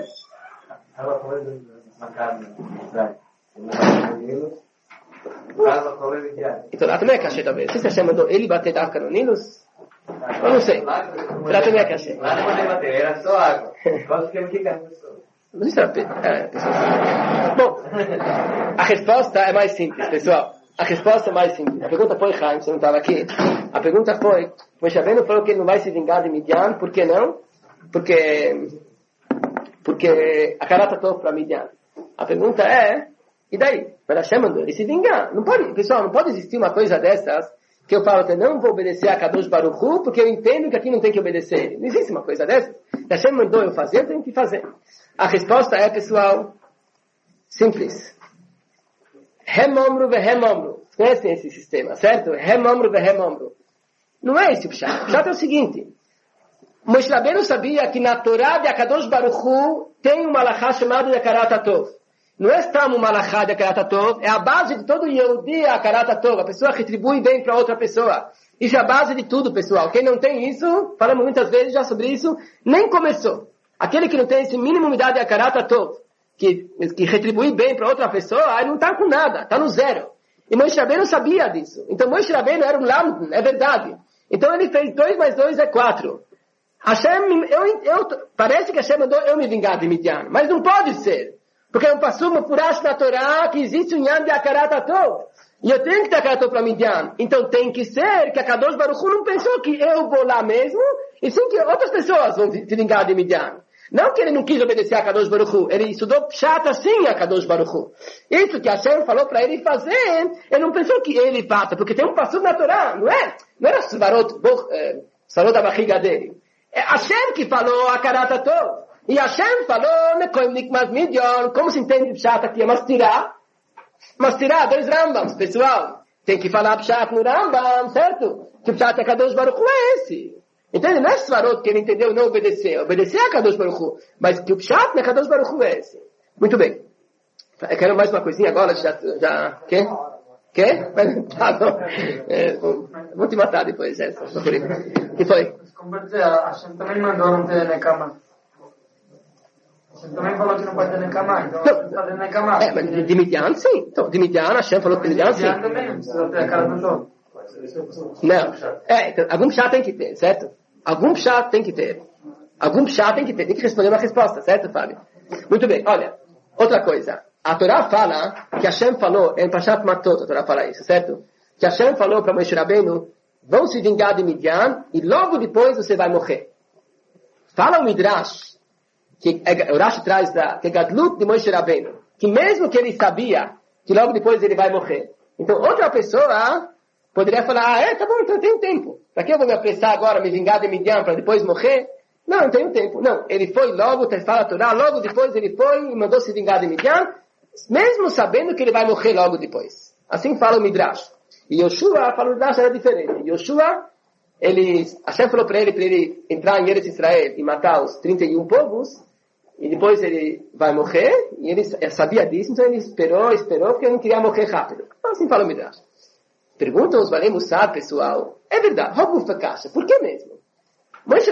Então lá também é cachê talvez. Se Hashem mandou ele bater Dafka no Nilus, eu não sei. Lá também é cachê. Lá não mandei bater, era só água. Quase que eu fiquei Não isso Bom, a resposta é mais simples, pessoal. A resposta é mais simples. A pergunta foi, Chaim, você não estava aqui. A pergunta foi, Moshe Rabbeinu falou que ele não vai se vingar de Midian, por que não? Porque a carata toda para Midian. A pergunta é, e daí? Mas Hashem mandou ele se vingar. Não pode, pessoal, não pode existir uma coisa dessas que eu falo que eu não vou obedecer a Kadosh Baruch Hu porque eu entendo que aqui não tem que obedecer ele. Não existe uma coisa dessas. Hashem mandou eu fazer, eu tenho que fazer. A resposta é, pessoal, simples. Remomro ve remomro. Conhecem esse sistema, certo? Remomro ve remomro. Não é esse o pshat. O pshat é o seguinte. Moshe Rabbeinu sabia que na Torá de Akadosh Baruch Hu tem uma halachá chamada de Akarat HaTov. Não é só uma halachá de Akarat HaTov, é a base de todo Yehudi Akarat HaTov. A pessoa retribui bem para outra pessoa. Isso é a base de tudo, pessoal. Quem não tem isso, falamos muitas vezes já sobre isso, nem começou. Aquele que não tem esse mínimo unidade de Akarat HaTov, que retribui bem para outra pessoa, aí não está com nada, está no zero. E Moshe Rabbeinu sabia disso. Então Moshe Rabbeinu era um lamden, é verdade. Então ele fez 2 mais 2 é 4. Hashem, parece que Hashem mandou eu me vingar de Midian, mas não pode ser. Porque é um passuco furash na Torá que existe um yan de Akarat HaTov. E eu tenho que ter Akarat HaTov para Midian. Então tem que ser que a Kadosh Baruch Hu não pensou que eu vou lá mesmo, e sim que outras pessoas vão se vingar de Midian. Não que ele não quis obedecer a Kadosh Baruch Hu, ele estudou Pshat assim a Kadosh Baruch Hu. Isso que Hashem falou para ele fazer, ele não pensou que ele faça, porque tem um passuco na Torá, não era Svarot da barriga dele. É Hashem que falou a Karata Tov. E Hashem falou, Nekoim Nikmas Midyon, como se entende Pshat aqui? É Mastirá, 2 Rambams, pessoal. Tem que falar Pshat no Rambam, certo? Que Pshat é Kadosh Baruch Hu é esse. Entende? Não é Svarot que ele entendeu não obedecer. Obedecer a Kadosh Baruch Hu. Mas que o Pshat na Kadosh Baruch Hu é esse. Muito bem. Eu quero mais uma coisinha agora. Quê? Tá bom. Vou te matar depois. O que foi? Como pode dizer, a Hashem também mandou não ter Nekama. Hashem também falou que não pode ter Nekama. Então não pode ter Nekama. Mas de Midian sim. Então, de Midian, Hashem falou que de Midian sim. Midian também não precisa ter a cara do todo. Não. Então, algum Pshat tem que ter, certo? Algum Pshat tem que ter. Tem que responder uma resposta, certo, Fábio? Muito bem, olha. Outra coisa. A Torá fala que Hashem falou, em Pashat Matot, a Torá fala isso, certo? Que Hashem falou para Moshe Rabbeinu, vão se vingar de Midian e logo depois você vai morrer. Fala o Midrash, que o Rashi traz que é Gadlut de Moshe Rabbeinu, que mesmo que ele sabia que logo depois ele vai morrer. Então, outra pessoa poderia falar, tá bom, então eu tenho tempo. Para que eu vou me apressar agora, me vingar de Midian para depois morrer? Não tenho tempo. Não, ele foi logo, fala a Torá, logo depois ele foi e mandou se vingar de Midian, mesmo sabendo que ele vai morrer logo depois. Assim fala o Midrash. E Yoshua, fala o Midrash, era diferente. Yoshua, Hashem falou para ele entrar em Eretz Israel e matar os 31 povos, e depois ele vai morrer, e ele sabia disso, então ele esperou, porque ele não queria morrer rápido. Então assim fala o Midrash. Perguntam os Balei Mussar, pessoal. É verdade, Rogufa Kasha, por que mesmo? Moshe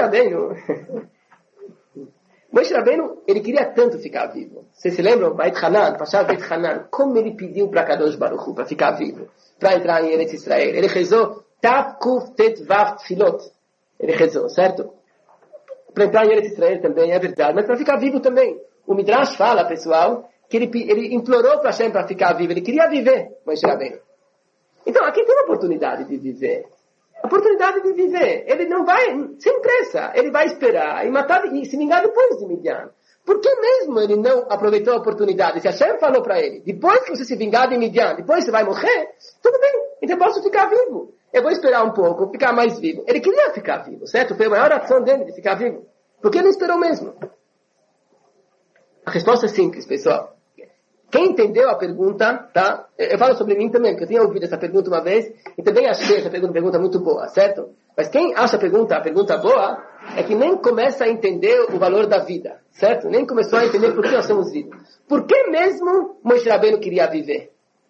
Rabbeinu, ele queria tanto ficar vivo. Vocês se lembram? Beit Hanan, Pashat Beit Hanan, como ele pediu para Kadosh Baruch Hu para ficar vivo, para entrar em Eretz Israel. Ele rezou Tav Kuf Tet Vav Tfilot. Ele rezou, certo? Para entrar em Eretz Israel também, é verdade, mas para ficar vivo também. O Midrash fala, pessoal, que ele implorou para Hashem para ficar vivo. Ele queria viver, Moshe Rabbeinu. Então, aqui tem a oportunidade de viver. Ele não vai, sem pressa, ele vai esperar e matar e se vingar depois de Midian. Por que mesmo ele não aproveitou a oportunidade? Se Hashem falou para ele, depois que você se vingar de Midian, depois você vai morrer, tudo bem, então eu posso ficar vivo. Eu vou esperar um pouco, ficar mais vivo. Ele queria ficar vivo, certo? Foi a maior ação dele de ficar vivo. Por que ele esperou mesmo? A resposta é simples, pessoal. Quem entendeu a pergunta, tá? Eu falo sobre mim também, porque eu tinha ouvido essa pergunta uma vez, e também achei essa pergunta muito boa, certo? Mas quem acha a pergunta boa, é que nem começa a entender o valor da vida, certo? Nem começou a entender por que nós somos vivos. Por que mesmo Moshe Rabbeinu queria viver?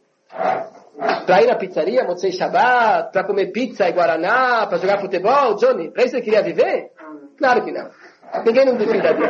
Para ir na pizzaria, Motzei Shabbat, para comer pizza e Guaraná, para jogar futebol, Johnny? Para isso ele queria viver? Claro que não. Ninguém não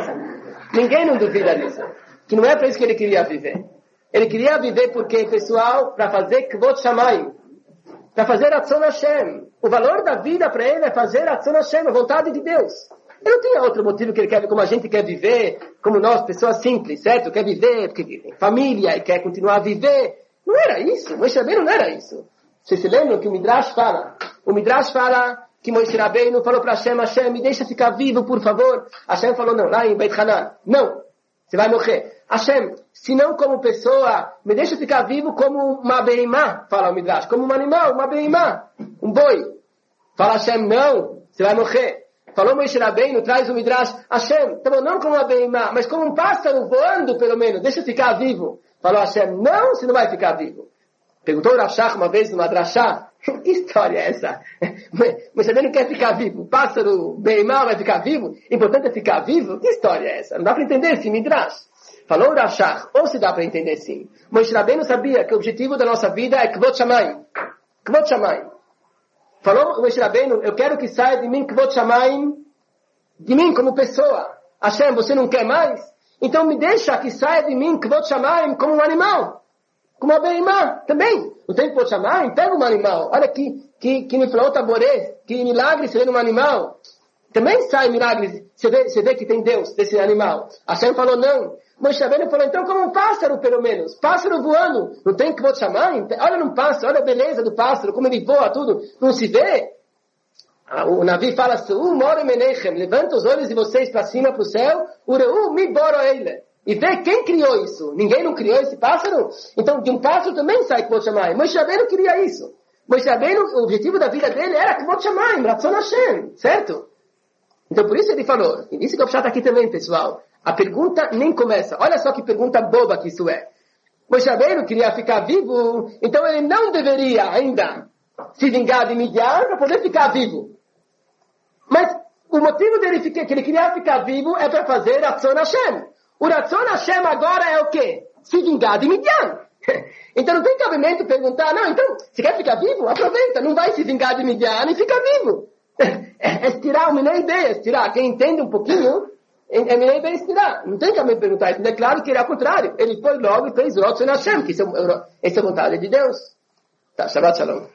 duvida disso. Que não é para isso que ele queria viver. Ele queria viver porque, pessoal, para fazer Kvot Shamayim, para fazer Atzon Hashem. O valor da vida para ele é fazer Atzon Hashem, a vontade de Deus. Ele não tinha outro motivo que ele quer, como a gente quer viver, como nós, pessoas simples, certo? Quer viver porque tem família e quer continuar a viver. Não era isso. Moshe Rabbeinu não era isso. Vocês se lembram que o Midrash fala? O Midrash fala que Moshe Rabbeinu falou para Hashem, me deixa ficar vivo, por favor. Hashem falou, não, lá em Beit Hanan. Não, você vai morrer. Hashem, se não como pessoa, me deixa ficar vivo como uma beimá, fala o Midrash, como um animal, uma beimá, um boi. Fala Hashem, não, você vai morrer. Falou Moshe Rabbeinu, traz o Midrash, Hashem, tá bom, não como uma beimá, mas como um pássaro voando, pelo menos, deixa ficar vivo. Falou Hashem, não, você não vai ficar vivo. Perguntou o Rashach uma vez numa drachá, que história é essa? Moshe Rabbeinu quer ficar vivo, pássaro beimá vai ficar vivo? Importante é ficar vivo? Que história é essa? Não dá para entender esse Midrash. Falou o Rashach, ou se dá para entender sim. Moshe Rabbeinu sabia que o objetivo da nossa vida é Kvot Shamayim. Kvot Shamayim. Falou Moshe Rabbeinu, eu quero que saia de mim Kvot Shamayim, de mim como pessoa. Hashem, você não quer mais? Então me deixa que saia de mim Kvot Shamayim como um animal. Como uma beimá também. Não tem Kvot Shamayim? Pega um animal. Olha que niflaot aborê, que milagre se vê num animal. Também sai milagres. Você vê que tem Deus desse animal. Hashem falou não. Moshe Rabbeinu falou, então como um pássaro pelo menos. Pássaro voando. Não tem que vou te chamar? Olha no pássaro, olha a beleza do pássaro, como ele voa, tudo. Não se vê? O Navi fala assim, levanta os olhos de vocês para cima, para o céu, e vê quem criou isso. Ninguém não criou esse pássaro? Então, de um pássaro também sai Kvod Shamayim. Moshe Rabbeinu queria isso. Moshe Rabbeinu, o objetivo da vida dele era Kvod Shamayim, Ratzon Hashem, certo? Então, por isso ele falou. E isso que eu está aqui também, pessoal. A pergunta nem começa. Olha só que pergunta boba que isso é. Moshe Rabbeinu queria ficar vivo, então ele não deveria ainda se vingar de Midian para poder ficar vivo. Mas o motivo dele que ele queria ficar vivo é para fazer Ratzon Hashem. O Ratzon Hashem agora é o quê? Se vingar de Midian. Então não tem cabimento perguntar, não, então, se quer ficar vivo, aproveita, não vai se vingar de Midian e fica vivo. É estirar, uma ideia, estirar. Quem entende um pouquinho, é melhor bem estirar. Não tem cabimento perguntar isso. É claro que ele é ao contrário. Ele foi logo e fez Ratzon Hashem, que essa é a vontade de Deus. Tá, Shabbat Shalom.